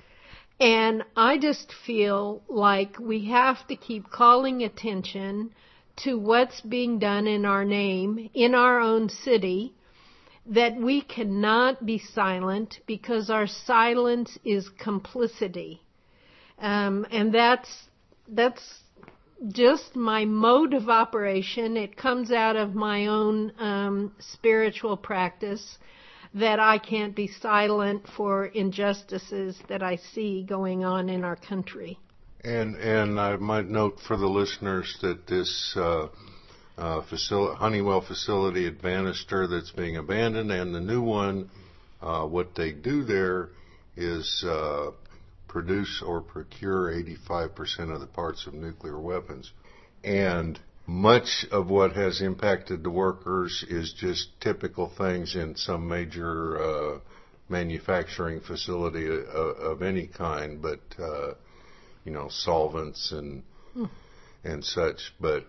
And I just feel like we have to keep calling attention to what's being done in our name, in our own city, that we cannot be silent because our silence is complicity. Um, and that's, that's just my mode of operation. It comes out of my own um, spiritual practice, that I can't be silent for injustices that I see going on in our country. And and I might note for the listeners that this uh, uh, facility, Honeywell facility at Bannister that's being abandoned, and the new one, uh, what they do there is uh, produce or procure eighty-five percent of the parts of nuclear weapons. And much of what has impacted the workers is just typical things in some major uh, manufacturing facility of, of any kind, but uh, you know, solvents and mm. and such. But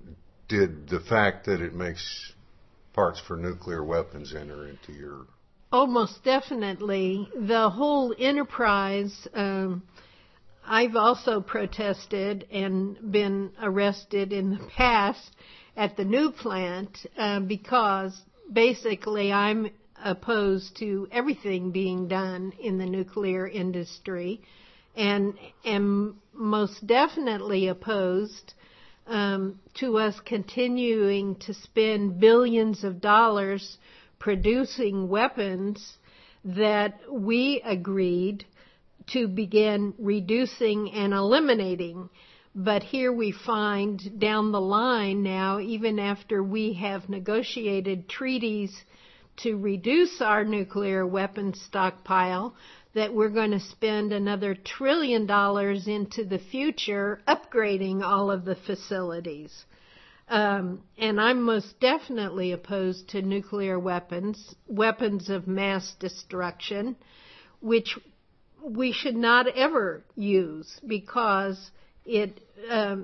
did the fact that it makes parts for nuclear weapons enter into your? Oh, most definitely. The whole enterprise. Um, I've also protested and been arrested in the past at the new plant uh, because basically I'm opposed to everything being done in the nuclear industry, and am most definitely opposed um, to us continuing to spend billions of dollars producing weapons that we agreed to begin reducing and eliminating. But here we find down the line now, even after we have negotiated treaties to reduce our nuclear weapons stockpile, that we're going to spend another trillion dollars into the future upgrading all of the facilities. Um, and I'm most definitely opposed to nuclear weapons, weapons of mass destruction, which we should not ever use because it um,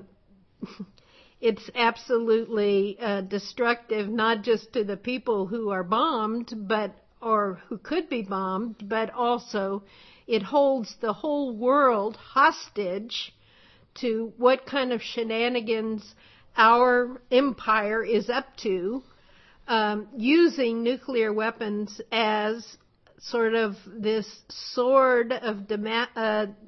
it's absolutely uh, destructive, not just to the people who are bombed, but or who could be bombed, but also it holds the whole world hostage to what kind of shenanigans our empire is up to, um, using nuclear weapons as sort of this sword of dema- uh,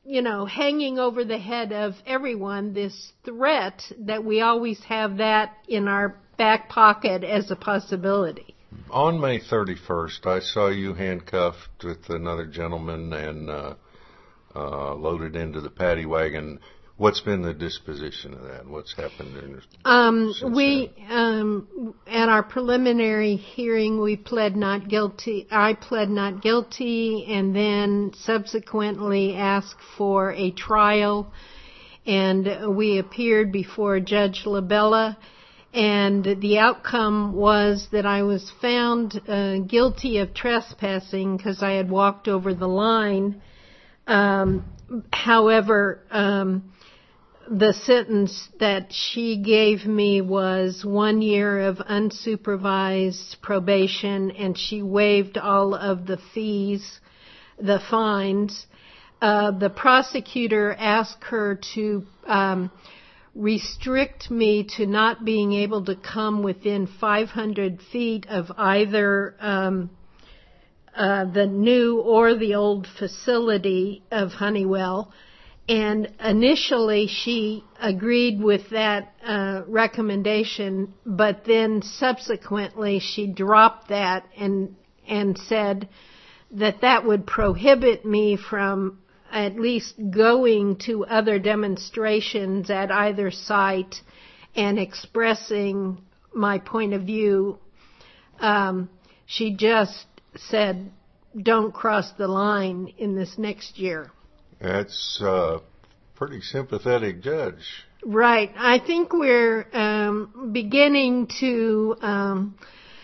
you know, hanging over the head of everyone, this threat that we always have that in our back pocket as a possibility. On May thirty-first, I saw you handcuffed with another gentleman and uh, uh, loaded into the paddy wagon. What's been the disposition of that? What's happened? In, um, we, um, at our preliminary hearing, we pled not guilty. I pled not guilty, and then subsequently asked for a trial. And we appeared before Judge Labella, and the outcome was that I was found uh, guilty of trespassing because I had walked over the line. Um, however, um, the sentence that she gave me was one year of unsupervised probation, and she waived all of the fees, the fines. Uh, the prosecutor asked her to um, restrict me to not being able to come within five hundred feet of either um, uh, the new or the old facility of Honeywell. And initially she agreed with that uh, recommendation, but then subsequently she dropped that and and said that that would prohibit me from at least going to other demonstrations at either site and expressing my point of view. Um, she just said, don't cross the line in this next year. That's a pretty sympathetic judge. Right. I think we're um, beginning to um,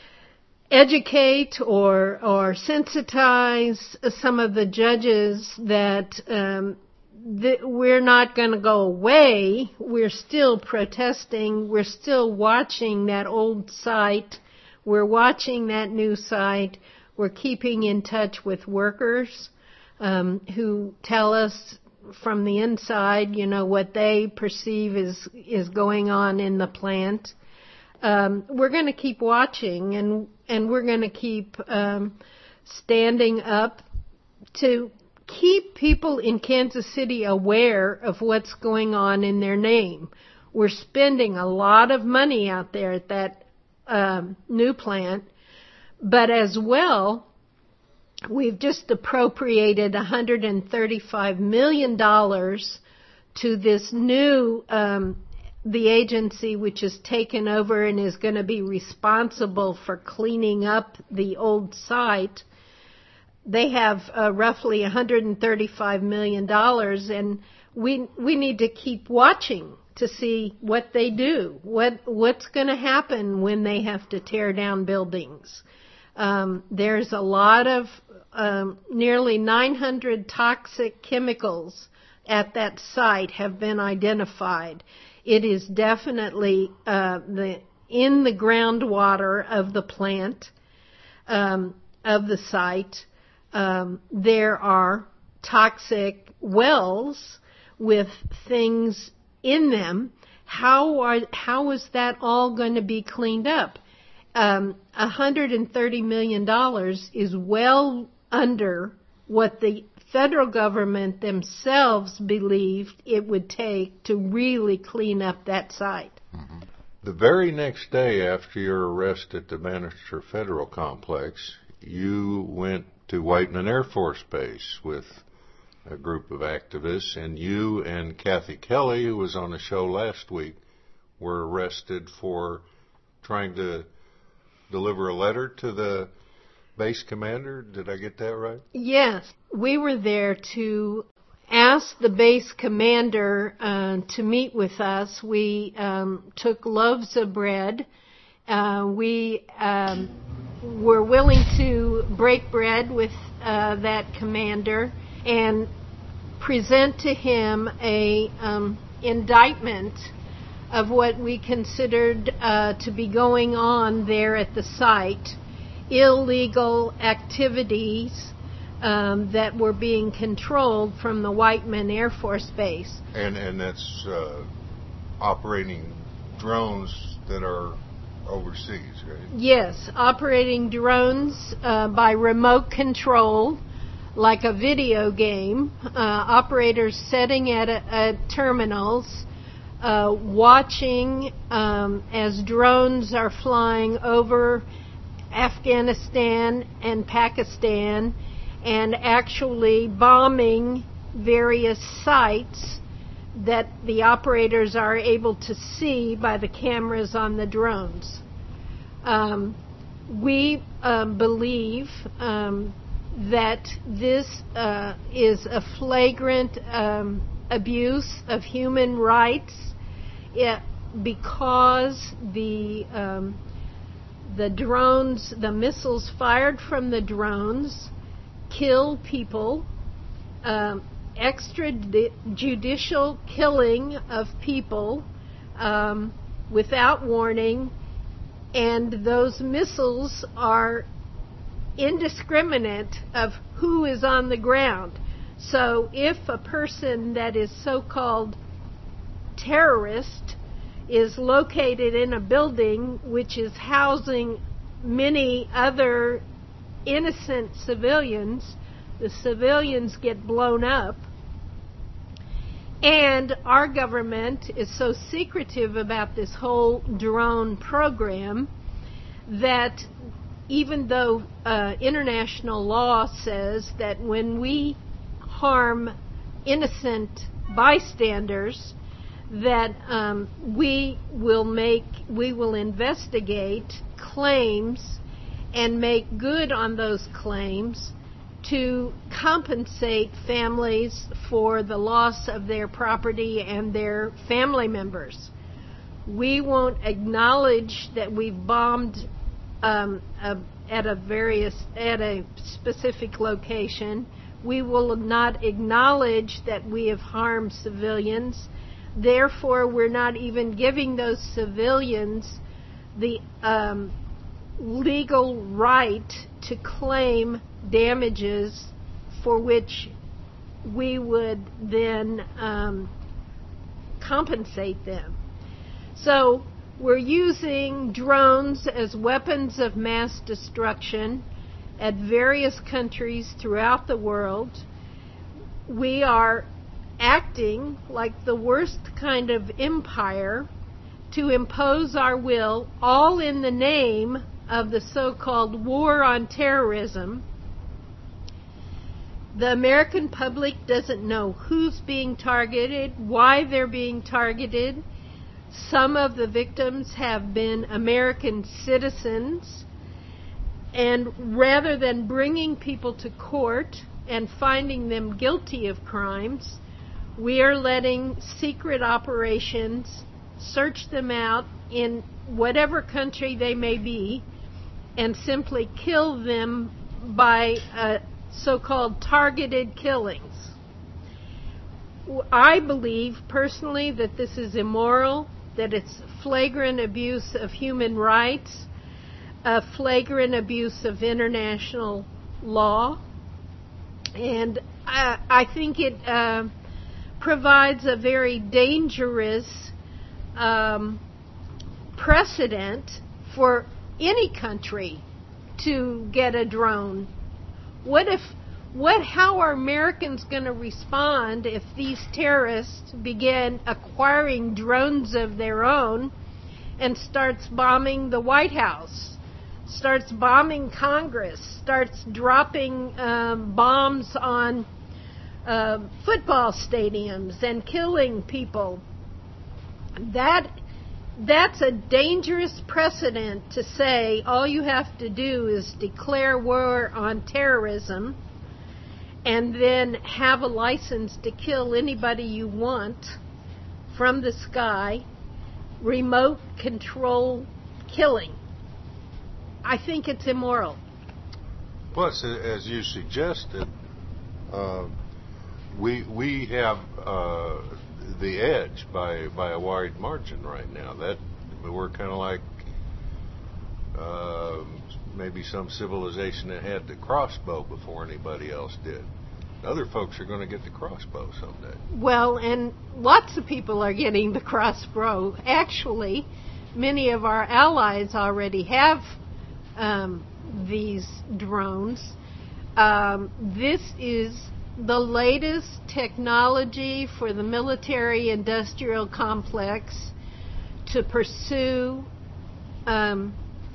educate or or sensitize some of the judges that um, th- we're not going to go away. We're still protesting. We're still watching that old site. We're watching that new site. We're keeping in touch with workers Um, who tell us from the inside, you know, what they perceive is is going on in the plant. Um, we're going to keep watching, and and we're going to keep um, standing up to keep people in Kansas City aware of what's going on in their name. We're spending a lot of money out there at that um, new plant, but as well, we've just appropriated one hundred thirty-five million dollars to this new, um, the agency which is taken over and is going to be responsible for cleaning up the old site. They have uh, roughly one hundred thirty-five million dollars, and we we need to keep watching to see what they do, what what's going to happen when they have to tear down buildings. Um, there's a lot of um, nearly nine hundred toxic chemicals at that site have been identified. It is definitely uh, the in the groundwater of the plant, um, of the site. Um, there are toxic wells with things in them. How are how is that all going to be cleaned up? Um, one hundred thirty million dollars is well under what the federal government themselves believed it would take to really clean up that site. Mm-hmm. The very next day after your arrest at the Bannister Federal Complex, you went to Whiteman Air Force Base with a group of activists, and you and Kathy Kelly, who was on the show last week, were arrested for trying to deliver a letter to the base commander. Did I get that right? Yes. We were there to ask the base commander uh, to meet with us. We um, took loaves of bread. Uh, we um, were willing to break bread with uh, that commander and present to him a um, indictment of what we considered uh, to be going on there at the site, illegal activities um, that were being controlled from the Whiteman Air Force Base. And and that's uh, operating drones that are overseas, right? Yes, operating drones uh, by remote control, like a video game, uh, operators sitting at, a, at terminals, uh, watching um, as drones are flying over Afghanistan and Pakistan and actually bombing various sites that the operators are able to see by the cameras on the drones. Um, we um, believe um, that this uh, is a flagrant um, abuse of human rights it, because the um, the drones, the missiles fired from the drones kill people, um, extrajudicial killing of people um, without warning, and those missiles are indiscriminate of who is on the ground. So if a person that is so-called terrorist is located in a building which is housing many other innocent civilians, the civilians get blown up. And our government is so secretive about this whole drone program that even though uh, international law says that when we harm innocent bystanders, that um, we will make, we will investigate claims and make good on those claims to compensate families for the loss of their property and their family members. We won't acknowledge that we've bombed um, a, at a various at a specific location. We will not acknowledge that we have harmed civilians. Therefore, we're not even giving those civilians the um, legal right to claim damages for which we would then um, compensate them. So we're using drones as weapons of mass destruction at various countries throughout the world. We are acting like the worst kind of empire to impose our will, all in the name of the so-called war on terrorism. The American public doesn't know who's being targeted, why they're being targeted. Some of the victims have been American citizens, and rather than bringing people to court and finding them guilty of crimes, we are letting secret operations search them out in whatever country they may be and simply kill them by uh, so-called targeted killings. I believe personally that this is immoral, that it's flagrant abuse of human rights, a flagrant abuse of international law, and I, I think it uh, provides a very dangerous um, precedent for any country to get a drone. What if, what, how are Americans going to respond if these terrorists begin acquiring drones of their own and starts bombing the White House, starts bombing Congress, starts dropping um, bombs on uh, football stadiums and killing people? That That's a dangerous precedent to say all you have to do is declare war on terrorism and then have a license to kill anybody you want from the sky, remote control killing. I think it's immoral. Plus, as you suggested, uh, we we have uh, the edge by by a wide margin right now. That we're kind of like uh, maybe some civilization that had the crossbow before anybody else did. Other folks are going to get the crossbow someday. Well, and lots of people are getting the crossbow. Actually, many of our allies already have um, these drones. um, this is the latest technology for the military-industrial complex to pursue um,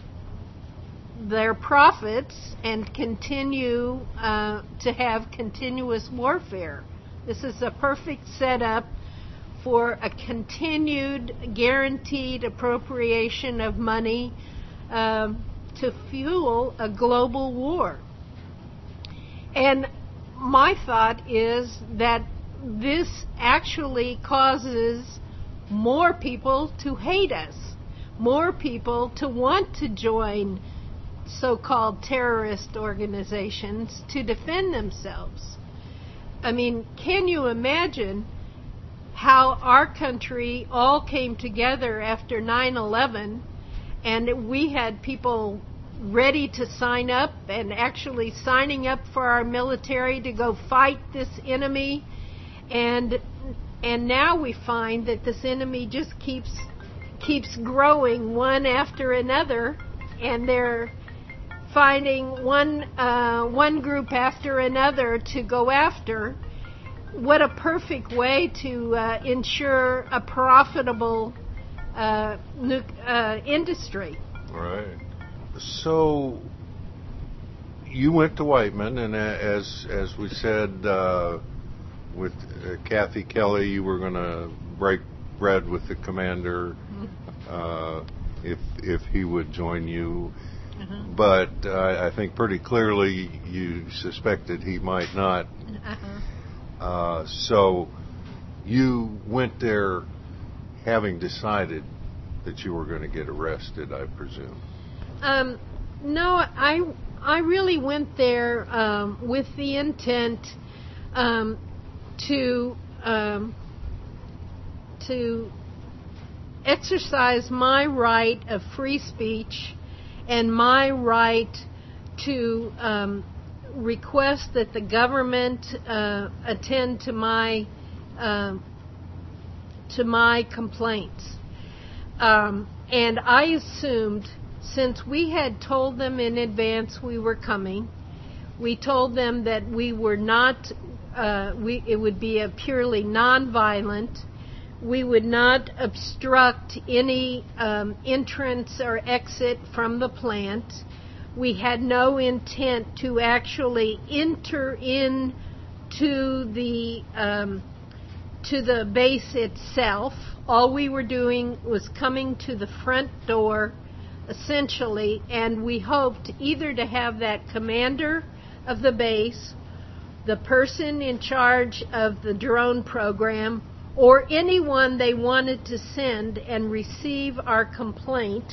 their profits and continue uh, to have continuous warfare. This is a perfect setup for a continued guaranteed appropriation of money um, to fuel a global war. And my thought is that this actually causes more people to hate us, more people to want to join so-called terrorist organizations to defend themselves. I mean, can you imagine how our country all came together after nine eleven, and we had people ready to sign up and actually signing up for our military to go fight this enemy, and and now we find that this enemy just keeps keeps growing one after another, and they're finding one uh, one group after another to go after. What a perfect way to uh, ensure a profitable uh, nu- uh, industry. Right. So you went to Whiteman, and as as we said uh, with uh, Kathy Kelly, you were going to break bread with the commander uh, if if he would join you. Uh-huh. But uh, I think pretty clearly you suspected he might not. Uh-huh. Uh, so you went there having decided that you were going to get arrested, I presume. Um, no, I I really went there um, with the intent um, to um, to exercise my right of free speech and my right to um, request that the government uh, attend to my uh, to my complaints. Um, and I assumed, since we had told them in advance we were coming, we told them that we were not, uh, we it would be a purely nonviolent. We would not obstruct any um, entrance or exit from the plant. We had no intent to actually enter in to the um, to the base itself. All we were doing was coming to the front door, essentially, and we hoped either to have that commander of the base, the person in charge of the drone program, or anyone they wanted to send and receive our complaint.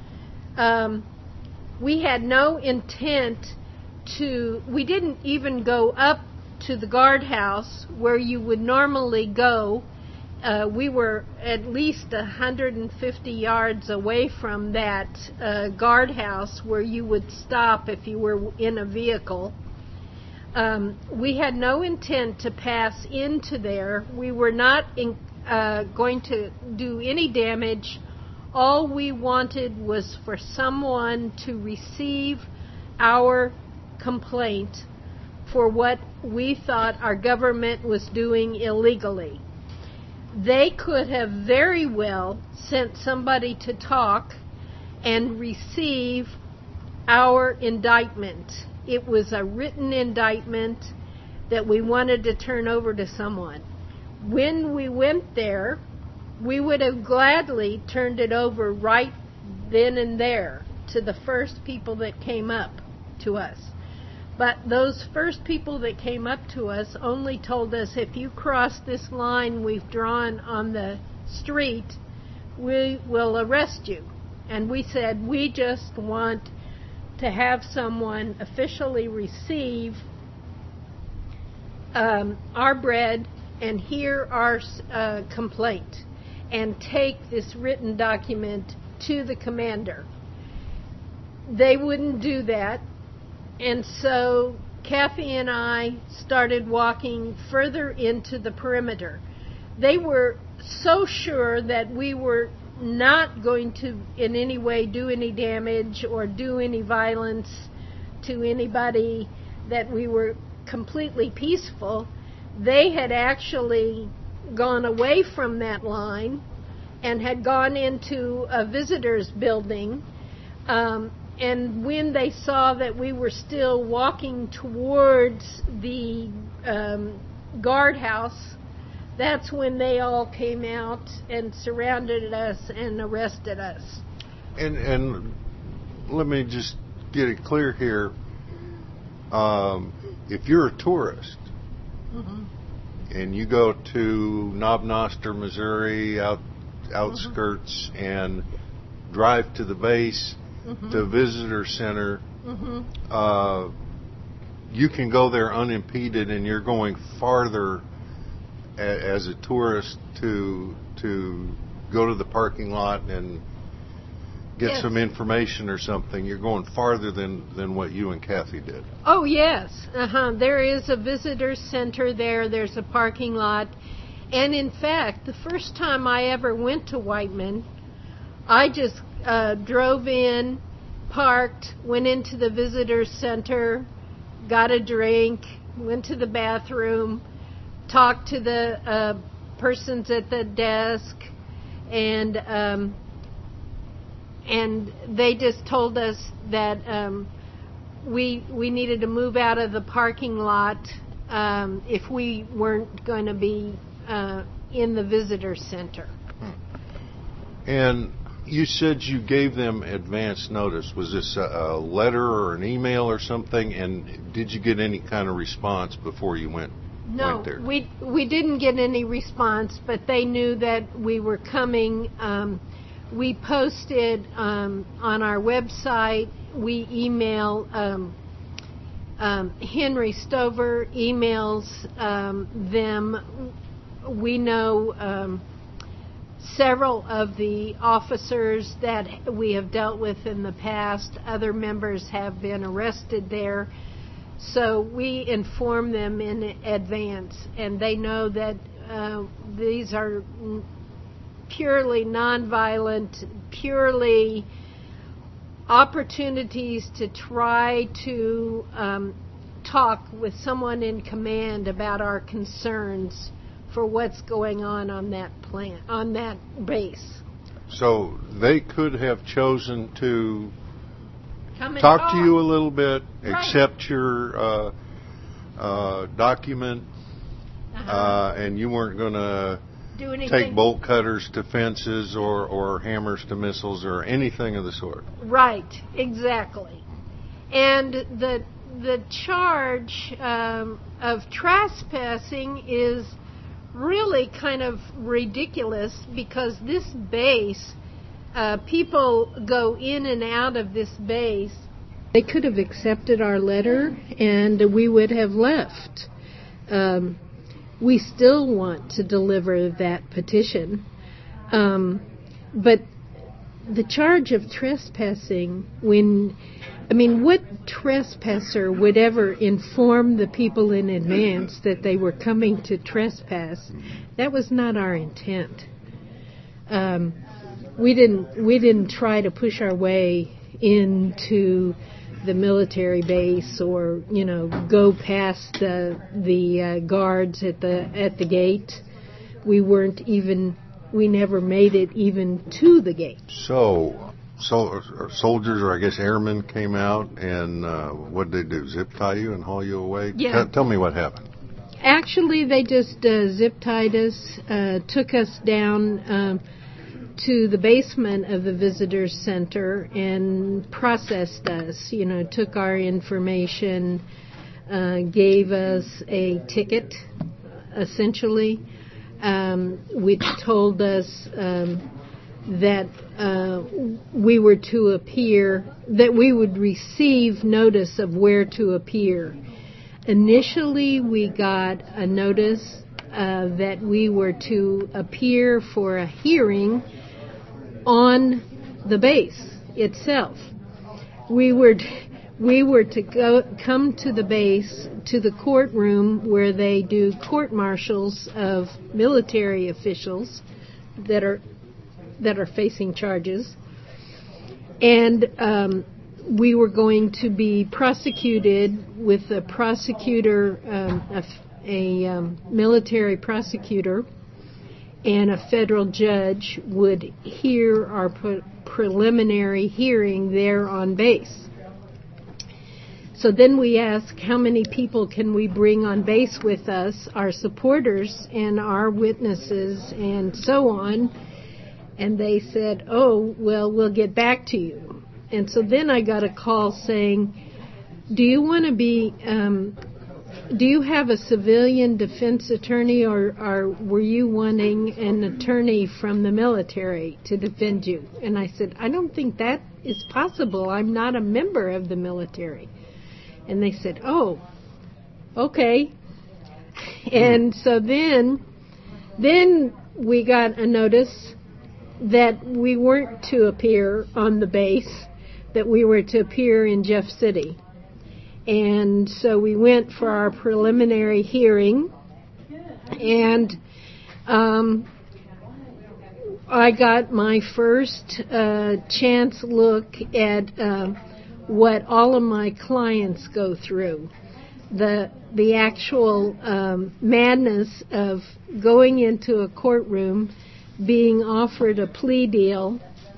Um, we had no intent to, we didn't even go up to the guardhouse where you would normally go. Uh, we were at least one hundred fifty yards away from that uh, guardhouse where you would stop if you were in a vehicle. Um, we had no intent to pass into there. We were not in, uh, going to do any damage. All we wanted was for someone to receive our complaint for what we thought our government was doing illegally. They could have very well sent somebody to talk and receive our indictment. It was a written indictment that we wanted to turn over to someone. When we went there, we would have gladly turned it over right then and there to the first people that came up to us. But those first people that came up to us only told us, if you cross this line we've drawn on the street, we will arrest you. And we said, we just want to have someone officially receive um, our bread and hear our uh, complaint and take this written document to the commander. They wouldn't do that. And so Kathy and I started walking further into the perimeter. They were so sure that we were not going to in any way do any damage or do any violence to anybody that we were completely peaceful, they had actually gone away from that line and had gone into a visitor's building. Um, and when they saw that we were still walking towards the um, guardhouse, that's when they all came out and surrounded us and arrested us. And and let me just get it clear here. Um, if you're a tourist, mm-hmm. and you go to Knob Noster, Missouri, out outskirts, mm-hmm. and drive to the base, mm-hmm. to visitor center, mm-hmm. uh, you can go there unimpeded, and you're going farther a, as a tourist to to go to the parking lot and get yes. some information or something. You're going farther than, than what you and Kathy did. Oh, yes. Uh-huh. There is a visitor center there. There's a parking lot. And in fact, the first time I ever went to Whiteman, I just uh, drove in, parked, went into the visitor center, got a drink, went to the bathroom, talked to the uh, persons at the desk, and um, and they just told us that um, we we needed to move out of the parking lot um, if we weren't going to be uh, in the visitor center. And you said you gave them advance notice. Was this a, a letter or an email or something? And did you get any kind of response before you went, no, went there? No, we, we didn't get any response, but they knew that we were coming. Um, we posted um, on our website. We email um, um, Henry Stover emails um, them. We know um, several of the officers that we have dealt with in the past. Other members have been arrested there. So we inform them in advance, and they know that uh, these are purely nonviolent, purely opportunities to try to um, talk with someone in command about our concerns for what's going on on that plant, on that base. So they could have chosen to Come talk talk. to you a little bit, right. accept your uh, uh, document, uh-huh. uh, and you weren't going to take bolt cutters to fences or, or hammers to missiles or anything of the sort. Right, exactly. And the the charge um, of trespassing is really kind of ridiculous because this base, uh, people go in and out of this base. They could have accepted our letter and we would have left. Um, we still want to deliver that petition. Um, but the charge of trespassing, when, I mean, what trespasser would ever inform the people in advance that they were coming to trespass? That was not our intent. Um, we didn't, we didn't try to push our way into the military base or, you know, go past the the uh, guards at the at the gate. We weren't even, we never made it even to the gate. So, so soldiers or I guess airmen came out and uh, what did they do? Zip tie you and haul you away? Yeah. T- tell me what happened. Actually, they just uh, zip tied us, uh, took us down Um, to the basement of the visitors center and processed us, you know, took our information, uh, gave us a ticket, essentially, um, which told us um, that uh, we were to appear, that we would receive notice of where to appear. Initially, we got a notice uh, that we were to appear for a hearing on the base itself. We were we were to go come to the base, to the courtroom where they do court-martials of military officials that are that are facing charges, and um, we were going to be prosecuted with a prosecutor, um, a, a um, military prosecutor, and a federal judge would hear our pre- preliminary hearing there on base. So then we asked, how many people can we bring on base with us, our supporters and our witnesses and so on? And they said, oh, well, we'll get back to you. And so then I got a call saying, do you want to be, um, do you have a civilian defense attorney, or, or were you wanting an attorney from the military to defend you? And I said, I don't think that is possible. I'm not a member of the military. And they said, oh, okay. And so then, then we got a notice that we weren't to appear on the base, that we were to appear in Jeff City. And so we went for our preliminary hearing, and um, I got my first uh, chance look at uh, what all of my clients go through, the the actual um, madness of going into a courtroom, being offered a plea deal.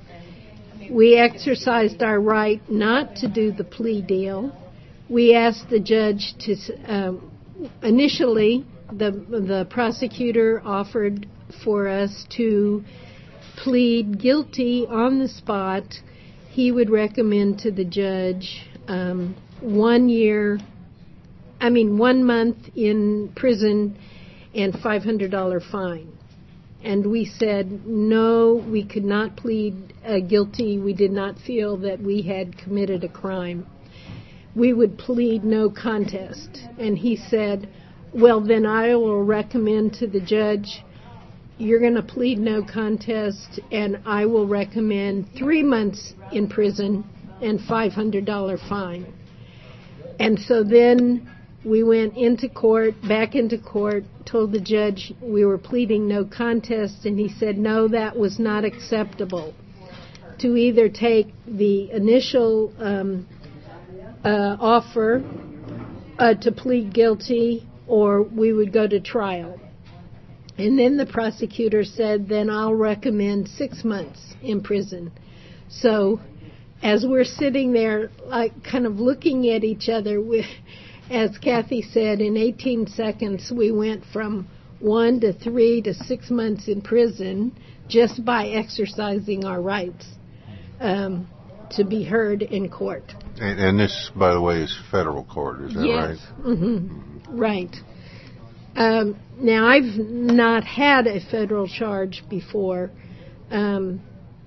We exercised our right not to do the plea deal. We asked the judge to, um, initially, the the prosecutor offered for us to plead guilty on the spot. He would recommend to the judge um, one year, I mean one month in prison and five hundred dollars fine. And we said, no, we could not plead uh, guilty. We did not feel that we had committed a crime. We would plead no contest. And he said, well, then I will recommend to the judge, you're going to plead no contest, and I will recommend three months in prison and five hundred dollars fine. And so then we went into court, back into court, told the judge we were pleading no contest, and he said, no, that was not acceptable. To either take the initial um, uh, offer uh, to plead guilty, or we would go to trial. And then the prosecutor said, then I'll recommend six months in prison. So as we're sitting there, like kind of looking at each other, we, as Kathy said, in eighteen seconds, we went from one to three to six months in prison just by exercising our rights um, to be heard in court. And, and this, by the way, is federal court, is that yes. right? Mm-hmm. Right. Um, now, I've not had a federal charge before, um,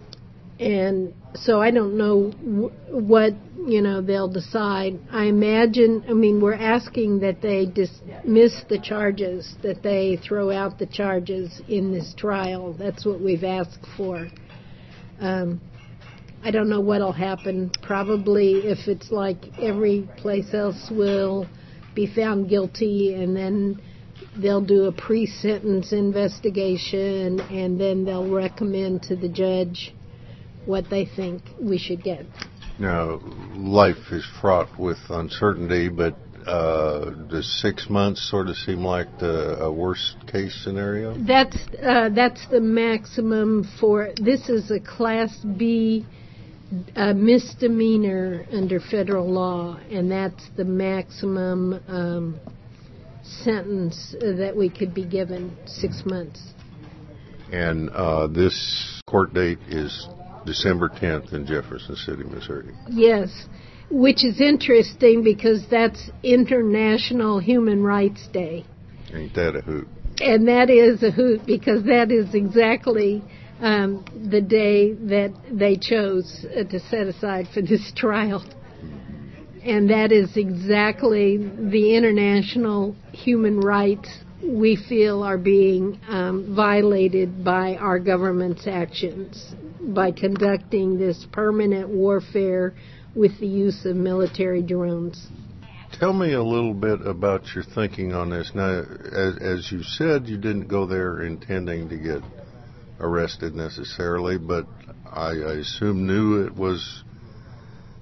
and so I don't know w- what, you know, they'll decide. I imagine, I mean, we're asking that they dismiss the charges, that they throw out the charges in this trial. That's what we've asked for. Um, I don't know what'll happen. Probably, if it's like every place else, will be found guilty, and then they'll do a pre-sentence investigation, and then they'll recommend to the judge what they think we should get. Now, life is fraught with uncertainty, but uh, does six months sort of seem like the a worst-case scenario? That's uh, that's the maximum for, this is a Class B uh, misdemeanor under federal law, and that's the maximum um sentence that we could be given, six months. And uh, this court date is December tenth in Jefferson City, Missouri. Yes, which is interesting because that's International Human Rights Day. Ain't that a hoot? And that is a hoot because that is exactly um, the day that they chose uh, to set aside for this trial. And that is exactly the international human rights we feel are being um, violated by our government's actions by conducting this permanent warfare with the use of military drones. Tell me a little bit about your thinking on this. Now, as, as you said, you didn't go there intending to get arrested necessarily, but I, I assume knew it was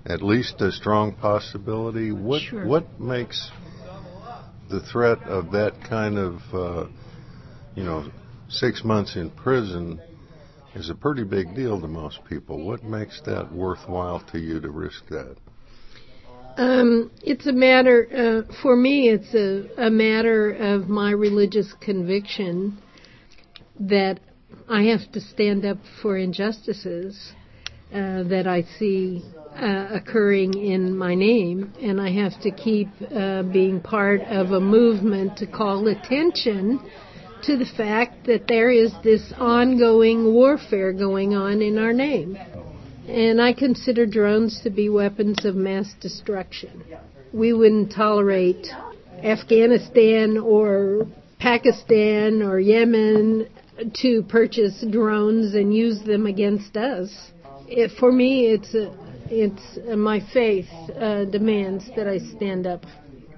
at least a strong possibility. What Sure. what makes the threat of that kind of, uh, you know, six months in prison is a pretty big deal to most people. What makes that worthwhile to you to risk that? Um, it's a matter, uh, for me, it's a, a matter of my religious conviction that I have to stand up for injustices uh, that I see uh, occurring in my name, and I have to keep uh, being part of a movement to call attention to the fact that there is this ongoing warfare going on in our name. And I consider drones to be weapons of mass destruction. We wouldn't tolerate Afghanistan or Pakistan or Yemen to purchase drones and use them against us. It, for me, it's a, it's uh, my faith uh, demands that I stand up.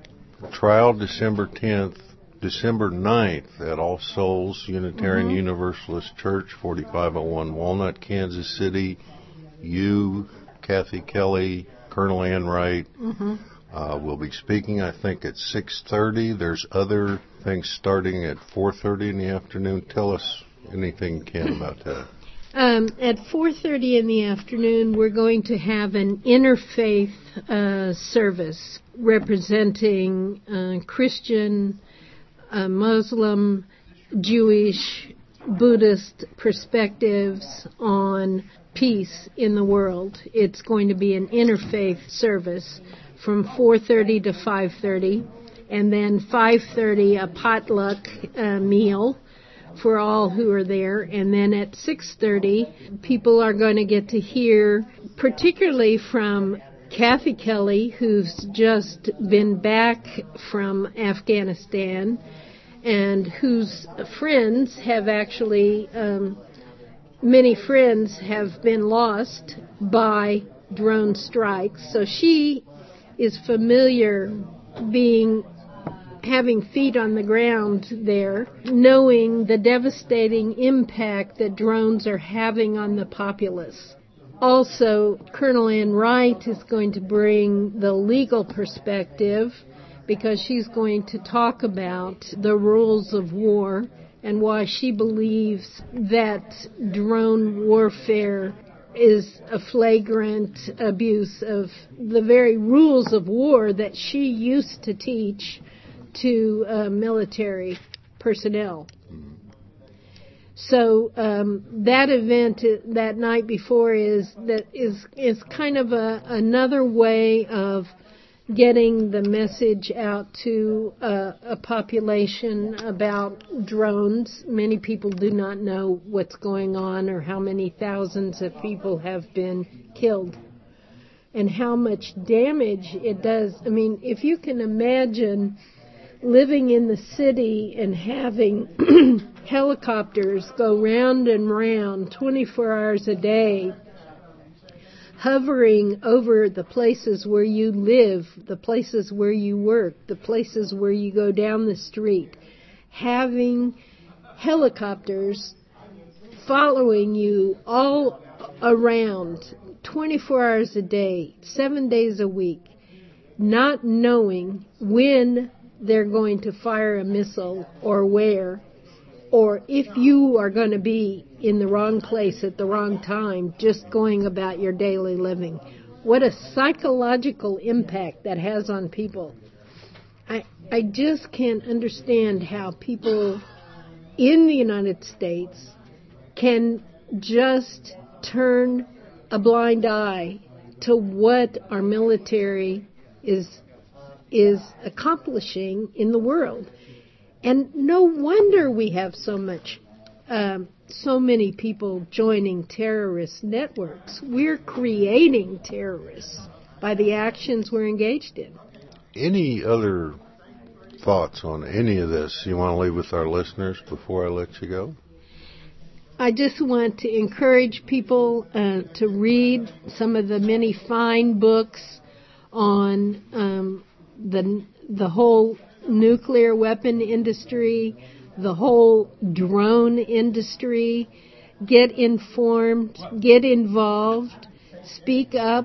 Trial December tenth, December ninth at All Souls Unitarian Mm-hmm. Universalist Church, forty-five oh one Walnut, Kansas City. You, Kathy Kelly, Colonel Ann Wright Mm-hmm. uh, will be speaking, I think, at six thirty. There's other things starting at four thirty in the afternoon. Tell us anything you can about that. Um, at four thirty in the afternoon, we're going to have an interfaith uh, service representing uh, Christian, uh, Muslim, Jewish, Buddhist perspectives on peace in the world. It's going to be an interfaith service from four thirty to five thirty, and then five thirty a potluck uh, meal for all who are there, and then at six thirty people are going to get to hear, particularly from Kathy Kelly, who's just been back from Afghanistan and whose friends have actually um, many friends have been lost by drone strikes. So she is familiar being having feet on the ground there, knowing the devastating impact that drones are having on the populace. Also, Colonel Ann Wright is going to bring the legal perspective because she's going to talk about the rules of war and why she believes that drone warfare is a flagrant abuse of the very rules of war that she used to teach to uh, military personnel. So um, that event that night before is that is is kind of a, another way of getting the message out to uh, a population about drones. Many people do not know what's going on or how many thousands of people have been killed and how much damage it does. I mean, if you can imagine living in the city and having helicopters go round and round twenty-four hours a day, hovering over the places where you live, the places where you work, the places where you go down the street, having helicopters following you all around twenty-four hours a day, seven days a week, not knowing when they're going to fire a missile or where, or if you are going to be in the wrong place at the wrong time, just going about your daily living. What a psychological impact that has on people. I I just can't understand how people in the United States can just turn a blind eye to what our military is is accomplishing in the world. And no wonder we have so much, um, so many people joining terrorist networks. We're creating terrorists by the actions we're engaged in. Any other thoughts on any of this you want to leave with our listeners before I let you go? I just want to encourage people uh, to read some of the many fine books on um, the the whole nuclear weapon industry, the whole drone industry. Get informed, get involved, speak up,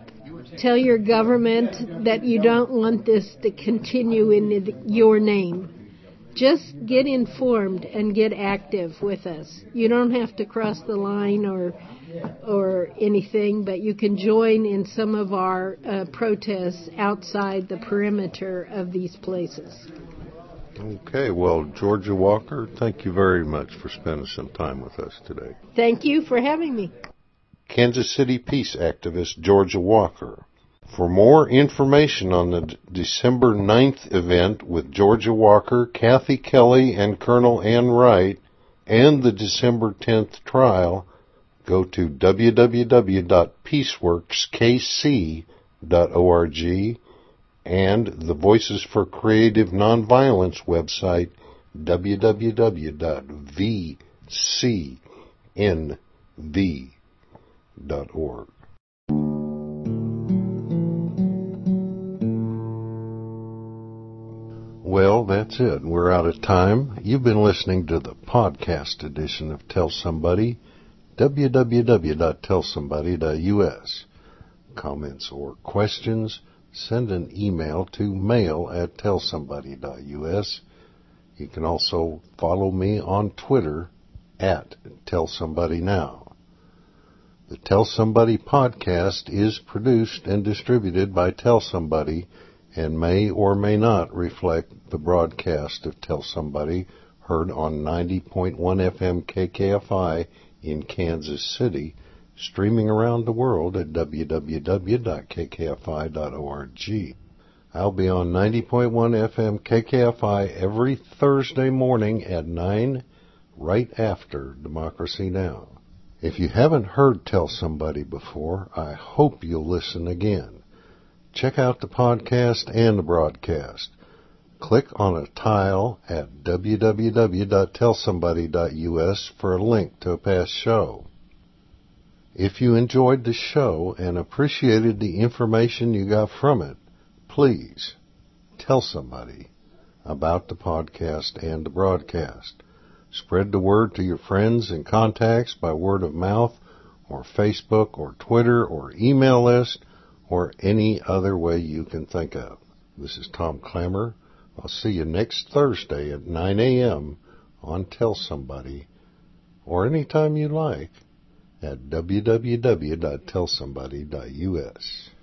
tell your government that you don't want this to continue in the, your name. Just get informed and get active with us. You don't have to cross the line or or anything, but you can join in some of our uh, protests outside the perimeter of these places. Okay, well, Georgia Walker, thank you very much for spending some time with us today. Thank you for having me. Kansas City peace activist Georgia Walker. For more information on the D- December ninth event with Georgia Walker, Kathy Kelly, and Colonel Ann Wright, and the December tenth trial, go to w w w dot peaceworks k c dot org and the Voices for Creative Nonviolence website, w w w dot v c n v dot org. Well, that's it. We're out of time. You've been listening to the podcast edition of Tell Somebody, w w w dot tell somebody dot u s. Comments or questions, send an email to mail at tell somebody dot u s. You can also follow me on Twitter at Tell Somebody Now. The Tell Somebody podcast is produced and distributed by Tell Somebody and may or may not reflect the broadcast of Tell Somebody heard on ninety point one F M K K F I in Kansas City, streaming around the world at w w w dot k k f i dot org. I'll be on ninety point one F M K K F I every Thursday morning at nine, right after Democracy Now! If you haven't heard Tell Somebody before, I hope you'll listen again. Check out the podcast and the broadcast. Click on a tile at w w w dot tell somebody dot u s for a link to a past show. If you enjoyed the show and appreciated the information you got from it, please tell somebody about the podcast and the broadcast. Spread the word to your friends and contacts by word of mouth or Facebook or Twitter or email list or any other way you can think of. This is Tom Clammer. I'll see you next Thursday at nine a.m. on Tell Somebody, or anytime you like, at w w w dot tell somebody dot u s.